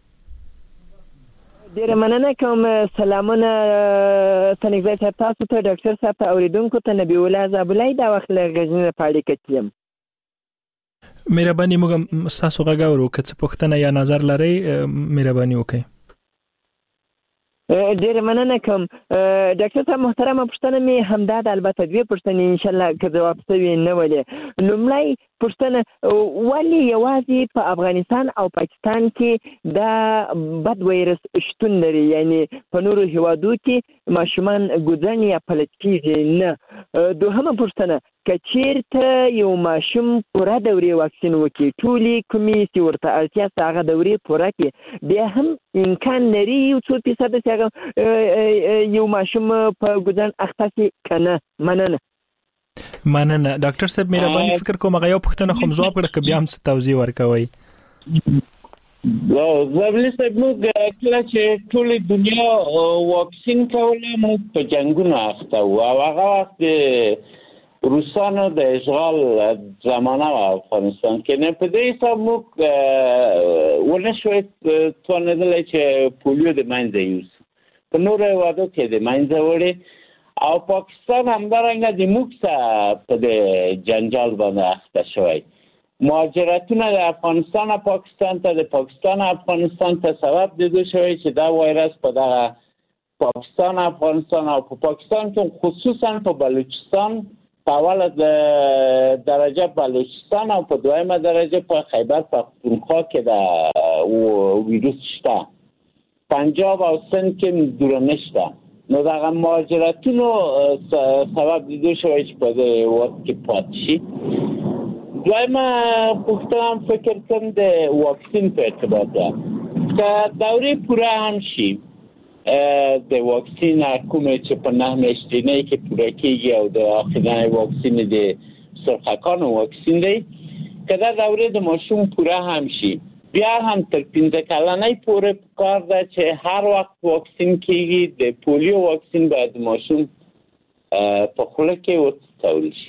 ډیره مننه کوم. سلامونه تنګزی صاحب تاسو ته، ډاکټر صاحب ته، اوریدونکو ته. نبی الله زابلای دا وخت له غزنی په اړه کې یم. مهرباني موږ تاسو غواړو که څه پوښتنه یا نظر لرئ مهرباني وکړئ. ډیره مننه کوم. ډاکټر صاحب محترمه پوښتنه مې همدا ده، البته دوه پوښتنې ان شاء الله که جواب شوي نه ولې. لومړی پوښتنه ولې یوازې په افغانستان او پاکستان کې دا بد وایرس شتون لري، یعنی په نورو هیوادو کې ماشومان ګوزن یا فلج کېږي نه؟ دوهمه پوښتنه که چیرته یو ماشوم پوره دورې واکسین وکړي ټولې کومې چې ورته اړتیا شته هغه دورې پوره کړي بیا هم امکان لري یو څو فیصده چې هغه یو ماشوم په ګوزن اخته شي که نه؟ مننه. مننه. ډاکټر صاحب مهرباني فکر کوم هغه یو پوښتنه خو جواب کړه که بیا هم څه توضیح ورکوئ. زابلی صاحب موږ کله چې ټولې دنیا واکسین کوله موږ په جنګونو اخته وو او هغه وخت روسانو د اشغال زمانه و افغانستان کې نه په دې حساب موږ ونه شوی توانېدلی چې پولیو د منځه یوسو، په نورو هېوادو کې د منځه وړې او پاکستان همدارنګه د موږ څخه په دې جنجال باندې اخته شوی. مهاجرتونه د افغانستان او پاکستان ته د پاکستان او افغانستان ته سبب د دې شوی چې دا وایرس په دغه پاکستان افغانستان او په پاکستان کې خصوصا په بلوچستان په اوله درجه بلوچستان او په دویمه درجه په خیبر پختونخوا کې د ویروس شته، پنجاب او سند کې دوره نشته. نو دغه مهاجرتونو سبب د دې شوی چې په دې وخت کې پاتې شي. دویمه پوښتنه فکر کوم د واکسین په ارتباط ده که دورې پوره هم شي د واکسین کومې چې په نه میاشتنۍ کې پوره کېږي او د اخرنۍ واکسین د سرخکانو واکسین دی که دا دورې د ماشوم پوره هم شي بیا هم تر پنځه کلنۍ پورې کار ده چې هر وخت واکسین کېږي. د پولیو واکسین باید ماشوم په خوله کې وڅڅول شي.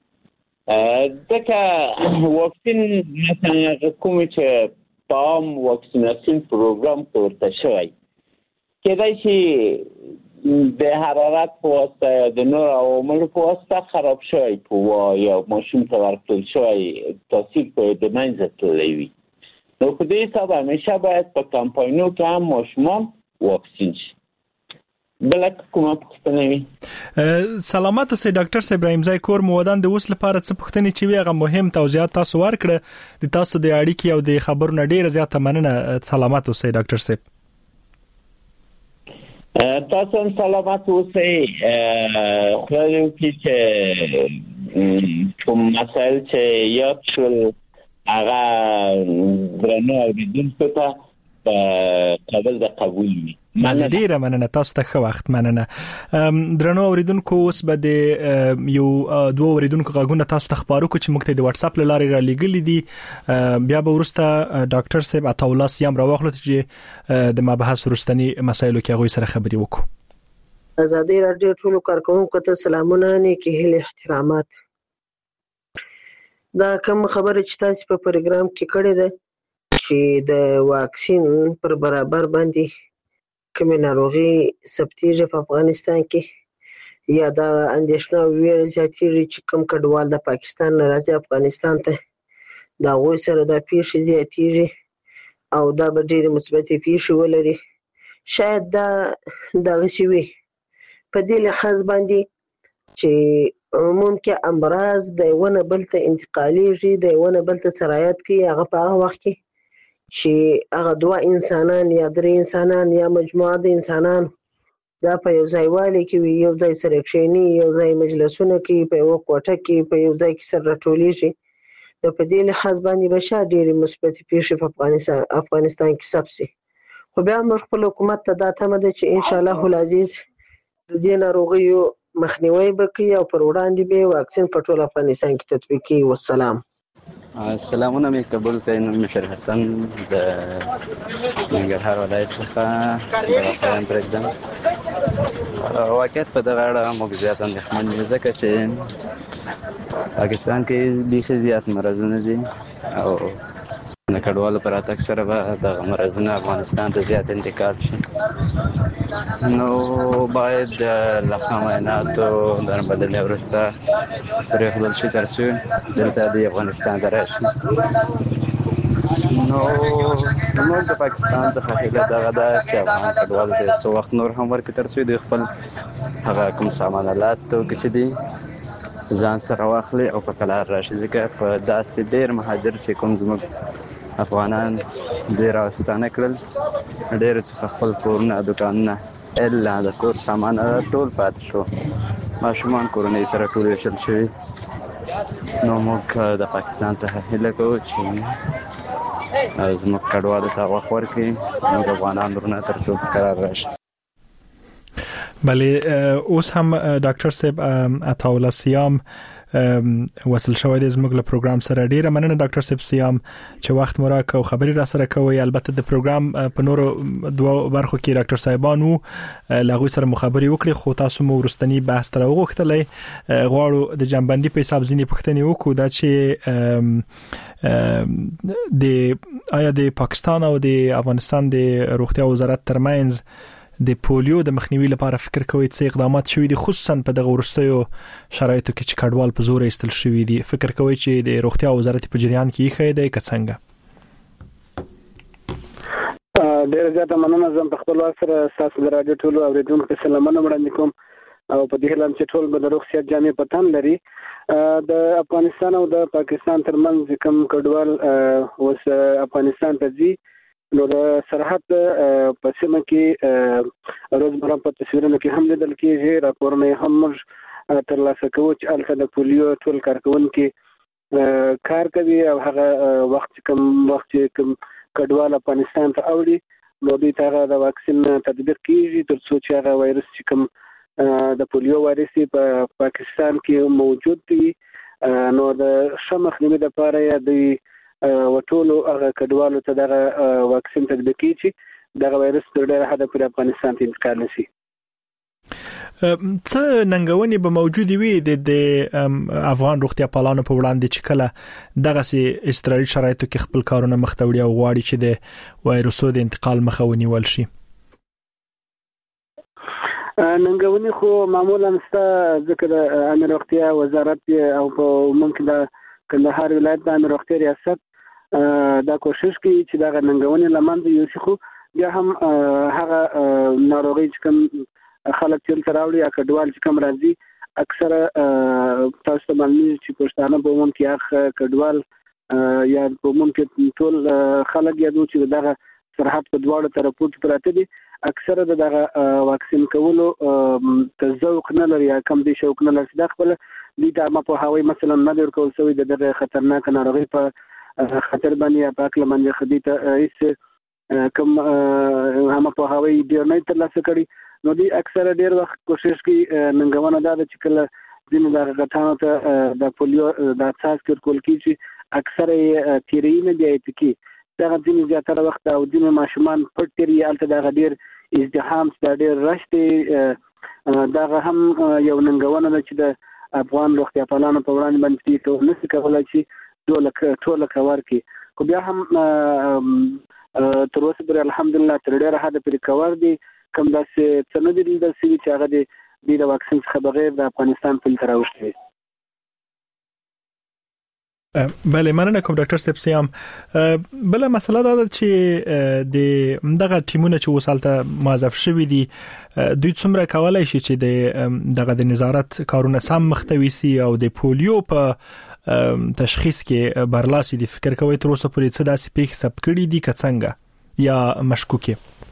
ځکه واکسین مثلا کوم چې په عام واکسیناسیون پروګرام کې ورته شوی کېدای شي د حرارت په واسطه یا د نور عواملو په واسطه خراب شوی په یا ماشوم ته ورکړل شوی تاثیر په د منځه تللی وي. نو په دې حساب همیشه باید په کمپاینو کې هم ماشومان واکسین شي. بله کومه پوښتنه وي؟ سلامت اوسئ ډاکټر صاحب. ابراهیم زای کور مودان د اوس لپاره څه پوښتنې چې وي هغه مهم توضیحات تاسو ورکړه. د تاسو د اړیکې او د خبرونو ډیره زیاته مننه. سلامت اوسئ ډاکټر صاحب. تاسو هم سلامت اوسئ. خدای وکړي چې کوم مسایل چې یاد شول هغه درنو اوریدونکو ته قابل د قبول وي. مننه ډیره مننه. تاسو ته ښه وخت. مننه. درنو اوریدونکو اوس به د یو دوه اوریدونکو غږونه تاسو ته خبرو کو چې موږ ته د واتس اپ لارې را لګلې دي. بیا به ورسته ډاکټر صاحب عطاالله سیام راوخلو چې د مبحث ورستنی مسایلو کې هغه سره خبري وکړو. ازادي رادیو ټولو کارکونکو ته سلامونه نیکی هیله احترامات. دا کوم خبره چې تاسو په پروګرام کې کړې ده چې د واکسین پر برابر باندې کوم ناروغي ثبتېږي په افغانستان کې یا دا اندېښنه ویره زیاتېږي چې کوم کډوال د پاکستان نه راځي افغانستان ته دا غوي سره د پیښې زیاتېږي او دا به ډېرې مثبتې پیښې ولري. شاید دا دغه شی وي په دې لحاظ باندې چې ممکن امراض د ونه بل ته انتقالېږي د ونه بل ته سرایت کوي هغه په هغه وخت کې چې هغه دوه انسانان یا درې انسانان یا مجموعه د انسانان دا په یو ځای والي کې وي یو ځای سره کښېني یو ځای مجلسونه کوي په یوه کوټه کې په یو ځای کې سره راټولیږي. نو په دې لحاظ باندې به شاید ډېرې مثبتې پیښې په افغانستان افغانستان کې ثبت شي. خو بیا موږ خپل حکومت ته دا تمه ده چې انشاءالله العزیز د دې ناروغیو مخنیوی به کوي او پر وړاندې به واکسین په ټول افغانستان کې تطبیق کوي. والسلام. سلامونه مې قبول کړئ. نوم مې شریف حسن د ننګرهار ولایت څخه د واقعیان پرېږدم. واقعیت په دغه اړه موږ زیات اندېښمن یو ځکه چې پاکستان کې بیخي زیات مرضونه دي او د کډوالو په راتګ سره به دغه مرضونه افغانستان ته زیات انتقال شي. نو باید له معایناتو د بدلې وروسته پرېښودل شي تر څو دلته د افغانستان ته راشي. نو زموږ د پاکستان څخه هیله دغه ده چې افغان کډوالو ته یو څه وخت نور هم ورکړي تر څو دوی خپل هغه کوم سامان الات توکي چې دي ځان سره واخلي او په قلار راشي. ځکه په داسې ډېر مهاجر چې کوم زموږ افغانان دوی راستانه کړل ډېر څخه خپل کورونه دوکانونه الا د کور سامان ټول پاتې شو. ماشومان کورنۍ سره ټول ویشل شوي. نو موږ د پاکستان څخه هیله کوو چې زموږ کډوالو ته وخت ورکړي زموږ افغانان ورونه تر څو په قرار راشي. بله اوس هم ډاکټر صاحب عطاالله سیام وصل شوی دی زموږ له پروګرام سره. ډیره مننه ډاکټر صاحب سیام چې وخت مو راکړ او خبرې را سره کوي. البته د پروګرام په نورو دوه برخو کې ډاکټر صاحبانو لاغوي سره مخابري وکړي خو تاسو مو ورستنی بحث تر وغوښتلې. غواړو د جنبندي په حساب ځینې پوښتنې وکړو دا چې د آیا د پاکستان او د افغانستان د روغتیا وزارت ترمنځ د پولیو د مخنیوي لپاره فکر کوي چې اقدامات شوي دي خصوصا په دغه ورستیو شرایطو کې چې کډوال په زور ایستل شوي دي. فکر کوي چې د روغتیا وزارت په جریان کې یې دی که څنګه؟ ډېر زیاته مننه. زه په خپل وخت سره تاسو د رادیو ټولو اوریدونکو ته سلامونه وړاندې کوم او په دې هیله چې ټول به د روغ صحت جامې په تن لري. د افغانستان او د پاکستان ترمنځ کوم کډوال اوس افغانستان ته ځي نو د سرحد په سیمه کې روزمره په تصویرونو کې هم لیدل کېږي. راپورونه هم موږ ترلاسه کوو چې هلته د پولیو ټول کارکوونکي کار کوي او هغه وخت کوم وخت چې کوم کډوال افغانستان ته اوړي نو دوی ته هغه د واکسین تطبیق کېږي تر څو چې هغه وایرس چې کوم د پولیو وایرس په پاکستان کې موجود دی نو د ښه مخنیوي لپاره یا د وټولو هغه کډوالو ته دغه واکسین تطبیق کیږي دغه وایرس تر ډیره حد پورې افغانستان ته انتقال نشي. څه ننګونې به موجود وي د افغان روغتیا پالانو په وړاندې چې کله دغه سي استرالي شرایطو کې خپل کارونه مخته وړي او غواړي چې د وایرسو د انتقال مخه ونیول شي؟ ننګونې خو معمولا ستا ځکه د امیر روغتیا وزارت او په ممکن د کندهار ولایت د امیر روغتیا ریاست دا کوشش کوي چې دا ننګونې لمنځه یوسي، خو بیا هم هغه ناروغي چې کوم خلک چې تراوړي یا کډوال چې کوم راځي اکثره تاسو ته معلومه چې پښتانه په عموم کې اخ کډوال یا په عموم کې ټول خلک یادو چې دغه سرحد په دواړو طرفو پراته دي، اکثره دغه واکسین کولو تذوق نه لري یا کم دي شوق نه لري. دا خپل دي د ما په هواي مثلا نه ورکول شوی د دغه خطرناک ناروغي په خطر باندې یا پاک لمنځه خدي ته هیڅ کوم هم په هواي ډیر نه ترلاسه کړي. نو دي اکثره ډیر وخت کوشش کوي ننګونه دا چې کله ځینې د غټانو ته د پولیو د اساس کې کول کیږي اکثره تیرینه دی چې دا ځینې زیاتره وخت او ځینې ماشومان پټ تیری الته دا ډیر ازدحام ډیر راشتي دا هم یو ننګونه ده چې د افغان روغتیا پالانو په وړاندې باندې ته نس کولای شي ټول ټول کور کې. خو بیا هم تر اوسه پورې الحمدلله تر ډیره حد پورې کور دي کوم داسې څه نه دي لیدل شوي چې هغه د واکسین څخه بغیر د افغانستان فلټر راوښتي. بله مننه کوم ډاکټر صاحب سیام. بل مسله دا ده چې د دغه ټیمونه چې وسالته موظف شوي دي دوی څومره کولای شي چې د دغه د نظارت کارونه سم مختوي سي او د پولیو په تشخیص کې برلاسي دي. فکر کوي تر اوسه پورې څه داسې پیښې ثبت کړي دي که څنګه یا مشکوکه؟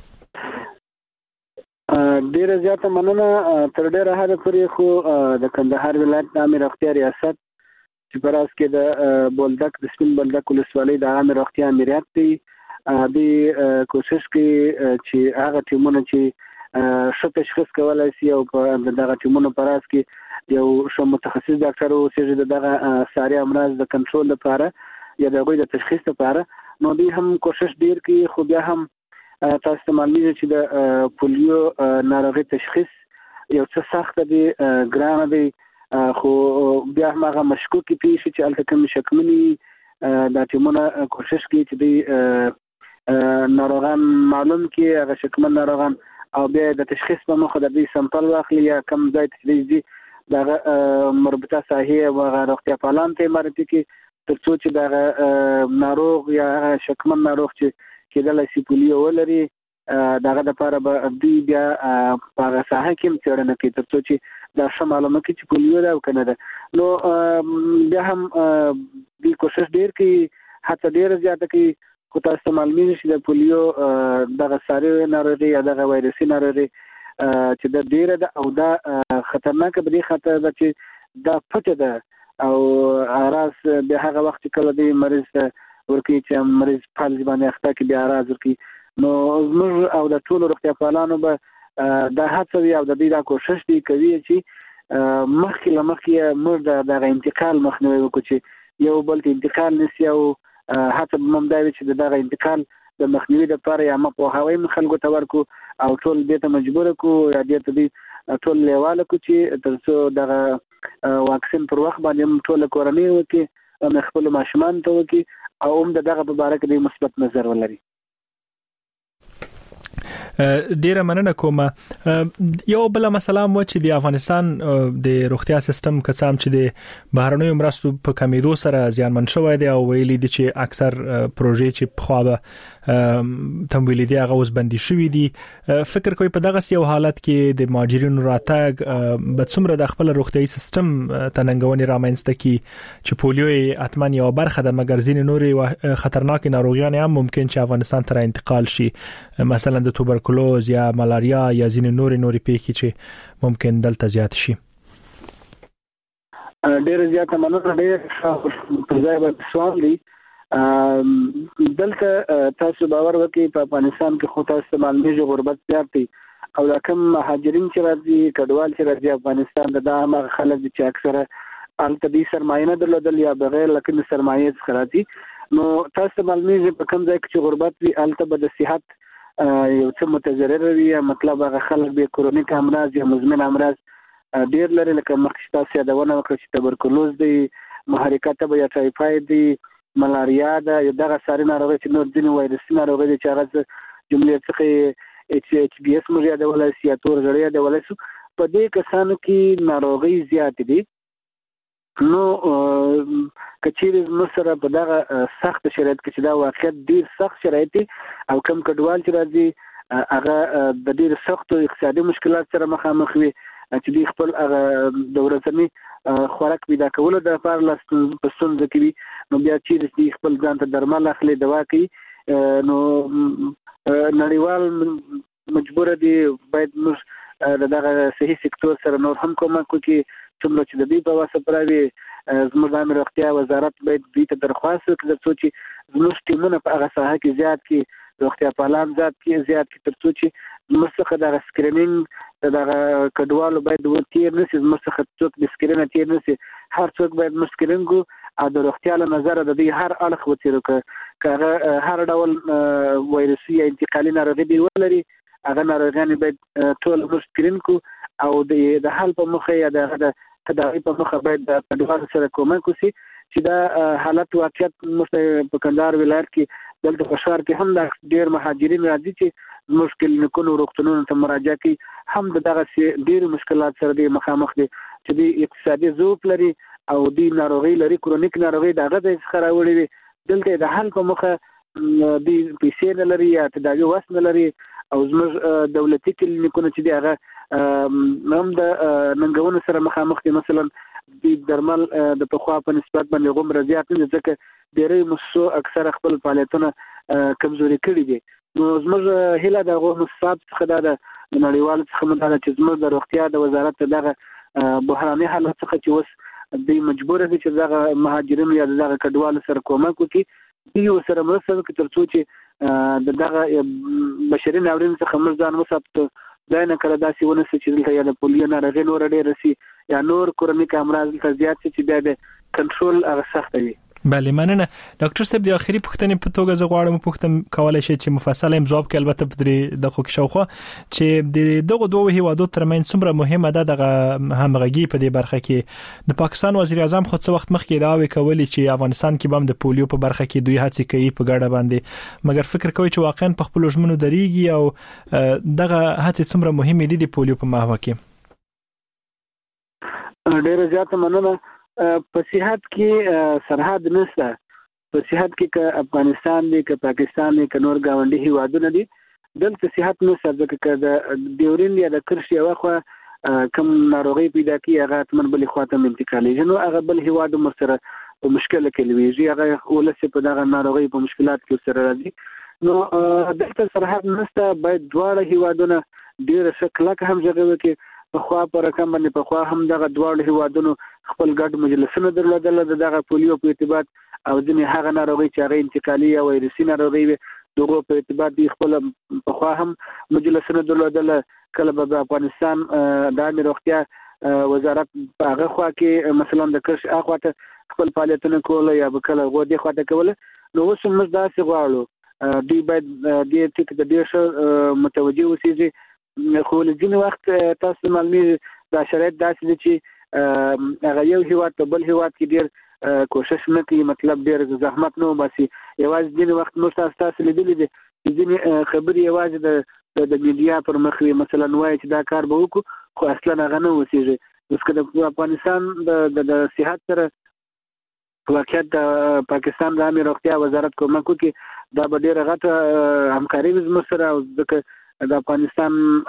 ډیره زیاته مننه. تر ډیره حد پورې خو د کندهار ولایت د امیر روغتیا ریاست چې پراس کې د بولدک د سپین بولدک ولسوالۍ د امیر روغتیا امریت دی د کوشش کوي چې هغه ټیمونه چې ښه تشخیص کولای شي او دغه ټیمونه پراس کې یو شو متخصص ډاکټر او چې دغه ساري امراض د کنټرول لپاره یا د غوړي د تشخیص لپاره نو دوی هم کوشش ډیر کوي. خو بیا هم تاسو ته معلومه چې د پولیو ناروغي تشخیص یو څه سخت دی ګران دی، خو بیا هم هغه مشکوکې پیښې چې الته کوم شکمني د ټیمونه کوشش کوي چې د ناروغان معلوم کړي هغه شکمن ناروغان او بیا د تشخیص په مخه د دې سمپل واخلي یا کم ځای ته دي د مربوطه ساحې او روغتیا پالان ته مرتي کې ترڅو چې د ناروغ یا شکمن ناروغ چې کېدلای شي پولیو ولري دغه د لپاره به دوی بیا په هغه ساحه کې څېړنه کوي ترڅو چې دا ښه معلومه کړي چې پولیو ده او که نه ده. نو بیا هم دوی کوشش ډېر کوي، حتی ډېره زیاته کوي. خو تاسو ته معلومېږي چې د پولیو دغه ساري ناروغي یا دغه وایرسي ناروغي چې دا ډېره ده او دا خطرناکه په دې خاطر ده چې دا پټه ده او اراس به هغه وخت کله دی مریض ورکی چې مریض فالج باندې اخته کې بیا راز ورکی. نو زموږ او د ټولو روغتیا پالانو به دا هڅه وي او د دې دا کوشش دی کوي چې مخکې له مخکې موږ د انتقال مخنیوي وکړو چې یو بل ته انتقال نشي او هڅه به موږ دا وي چې دغه انتقال د مخنیوي لپاره یا ما په هواي خلکو ته ورکو او ټول دې ته مجبور کو یا دې ته دې ټول لیواله کو چې ترڅو دغه واکسین پر وخت باندې ټول کورنۍ وکي او خپل ماشومان ته وکي او هم دغه په اړه کې مثبت نظر ولري. ډیره مننه کوم. یو بل مسله مو چې د افغانستان د روغتیا سیستم کسام چې د بهرنیو مرستو په کمیدو سره زیانمن شوی دی او ویلي دي چې اکثر پروژې چې په خو به تمویل دي هغه اوس بندي شوې دي. فکر کوي په دغه یو حالت کې د مهاجرینو راتګ به څومره د خپل روغتیايي سیستم تننګونې رامنځته کی چې پولیو اتمن یو برخه د مګر ځینې نورې خطرناک ناروغیان هم ممکن چې افغانستان ته انتقال شي، مثلا د توبرکلوز یا ملاریا یا ځینې نورې نورې پیښې چې ممکن دلته زیات شي. ډېر زیات مننه. ډېر په ځای به سوال دی دلته تاسو باور وکړئ په افغانستان کې خو تاسو معلومه غربت زیات دی او دا کوم مهاجرین چې راځي کډوال چې راځي افغانستان د هغه خلک چې اکثره الته دې سرمایه نه درلودل یا بغیر لکه سرمایه څخه راځي نو تاسو معلومیږي په کوم ځای کې چې غربت وي هلته به د صحت یو څه متضرر وي، مطلب هغه خلک به کرونیک امراض یا مزمن امراض ډیر لري، لکه مخکې تاسو یادونه وکړه چې تبرکلوز دی، محرکه تبه یا ټایفاید دی، ملاریا ده، یا دغه ساري ناروغي چې نور ځینې وایرسي ناروغي دي چې هغه جملې څخه ایچ ایچ بي اس موږ یادولی سو یا تور زړی یادولی سو. په دې کسانو کې ناروغي زیاتې دي. نو که چیرې زموږ سره په دغه سخت شرایط کې چې دا واقعیت ډېر سخت شرایط دي او کم کډوال چې راځي هغه د ډېر سختو اقتصادي مشکلات سره مخامخ وي چې دوی خپل هغه د ورځني خوراک پیدا کولو دپاره لا په ستونزه کې وي، نو بیا چیرې دوی خپل ځان ته درمل اخلي، دوا کوي. نو نړیوال مجبوره دي باید موږ د دغه صحي سکتور سره نور هم کومک وکړي، څومره چې د دوی په واسه پراوي. زموږ د عامه روغتیا وزارت باید دوی ته درخواست وکړي تر څو چې زموږ ټیمونه په هغه ساحه کې زیات کړي، روغتیا پالان زیات کړي زیات کړي تر څو چې زموږ څخه دغه سکرینینګ د دغه کډوالو باید تېر نه سي، زموږ څخه څوک د سکرینه تېر نه سي. هر څوک باید موږ سکرین کړو او د روغتیا له نظره د دوی هر اړخ وڅېړو، که هغه هر ډول وایرسي یا انتقالي ناروغي دوی ولري هغه ناروغیانې باید ټول موږ سکرین کړو او د حل په موخه یا د هغه د تداوي په موخه باید د کډوالو سره کومک وشي چې دا حالت واقعیت موږ په کندهار ولایت کې دلته په ښار کې هم د ډېر مهاجرین راځي چې زموږ کلینیکونو روغتونونو ته مراجعه کوي، هم د دغسې ډېرو مشکلات سره دوی مخامخ دي چې دوی اقتصادي ضعف لري او دوی ناروغي لري، کرونیک ناروغي د هغه ځای څخه راوړې وي. دلته د حل په موخه دوی پیسې نه لري یا تداوي وس نه لري او زموږ دولتي کلینیکونه چې دي هغه هم د ننګونو سره مخامخ دي. مثلا دوی درمل د پخوا په نسبت باندې غومره زیات نه دي ځکه ډېری مؤسسو اکثره خپل فعالیتونه کمزوري کړي دي. نو زموږ هیله د هغو مؤسساتو څخه دا ده، د نړیوالو څخه مو دا ده چې زموږ د روغتیا د وزارت د دغه بحراني حالت څخه چې اوس دوی مجبوره دي چې دغه مهاجرینو یا دغه کډوالو سره کومک وکړي، دوی ورسره مرسته وکړي تر څو چې د دغه بشري ناورین څخه موږ ځان وساتو. دا نه کله داسې ونه سي چې دلته یا د پولیو ناروغي نوره ډېره سي یا نور کرونیک امراض دلته زیات سي چې بیا د کنټرول هغه سخته وي. بله مننه ډاکټر صاحب. د اخري پوښتنې په توګه زه غواړم پوښتنه کولای شي چې مفصل هم ځواب کې البته په دې دغه کې شاوخوا چې د دغه دوه هیوادو ترمنځ څومره مهمه ده دغه همغږي په دې برخه کې. د پاکستان وزیر اعظم خو څه وخت مخکې دا وکولي چې افغانستان کې هم د پولیو په برخه کې دوی هڅې کوي په ګډه باندې، مګر فکر کوي چې واقعا په خپل ژمنو درېږي او دغه هڅې څومره مهمه دي د پولیو په محور کې. ډېر زیات مننه. په صحت کې سرحد نشته، په صحت کې که افغانستان دی که پاکستان دی که نور ګاونډي هیوادونه دي دلته صحت نشته، ځکه که د ډیورین یا د کرښې یوه خوا کوم ناروغي پیدا کړي هغه حتما بلې خوا ته انتقالیږي، نو هغه بل هیواد هم ورسره په مشکله کې لویږي، هغه ولس په دغه ناروغۍ په مشکلات کې ورسره راځي. نو دلته سرحد نشته، باید دواړه هیوادونه ډېره ښه کلکه همغږي وکړي. پخوا په رقم باندې پخوا هم دغه دواړو هیوادونو خپل ګډ مجلسونه درلودل د دغه پولیو په ارتباط او ځینې هغه ناروغي چې هغه انتقالي یا وایرسي ناروغي وي دغه په ارتباط دوی خپل پخوا هم مجلسونه درلودل. کله به د افغانستان د عامه روغتیا وزارت په هغه خوا کې مثلا د کرښې اخوا ته خپل فعالیتونه کوله یا به کله غو دې خوا ته کوله. نو اوس موږ داسې غواړو دوی باید دې ټکي ته ډېر ښه متوجه اوسېږي، خو ځینې وخت تاسو معلومیږي دا شرایط داسې دي چې هغه یو هیواد په بل هیواد کې ډېر کوشش نه کوي، مطلب ډېر زحمت نه وباسي. یوازې ځینې وخت موږ تاسو تاسو لیدلي دي چې ځینې خبرې یوازې د د میډیا پر مخ وي، مثلا وایي چې دا کار به وکړو خو اصلا هغه نه اوسېږي. اوس که د افغانستان د د صحت سره واقعیت د پاکستان د عامه روغتیا وزارت کومک وکړي دا به ډېره غټه همکاري وي زموږ سره، ځکه د افغانستان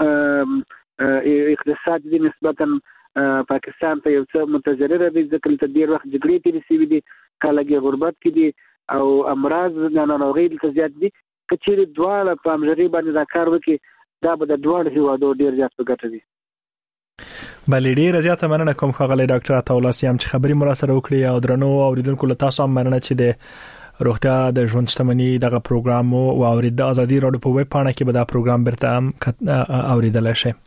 اقتصاد دي نسبتا پاکستان ته یو څه متضرره دي ځکه دلته ډېر وخت جګړې تېرې شوي دي، خلک یې غربت کې دي او امراض د ناروغۍ دلته زیات دي. که چیرې دواړه په همغږۍ باندې دا کار وکړي دا به د دواړو هیوادو ډېر زیات په ګټه وي. بلې ډېره زیاته مننه کوم ښاغلی ډاکټر عطاالله سیام چې خبرې مو راسره وکړې او درنو اورېدونکو له تاسو هم مننه چې د روغتیا د ژوند شتمنۍ دغه پروګرام او اورید د ازادي راډیو په ویب پاڼه کې به دا پروګرام برته هم اوریدلای شئ.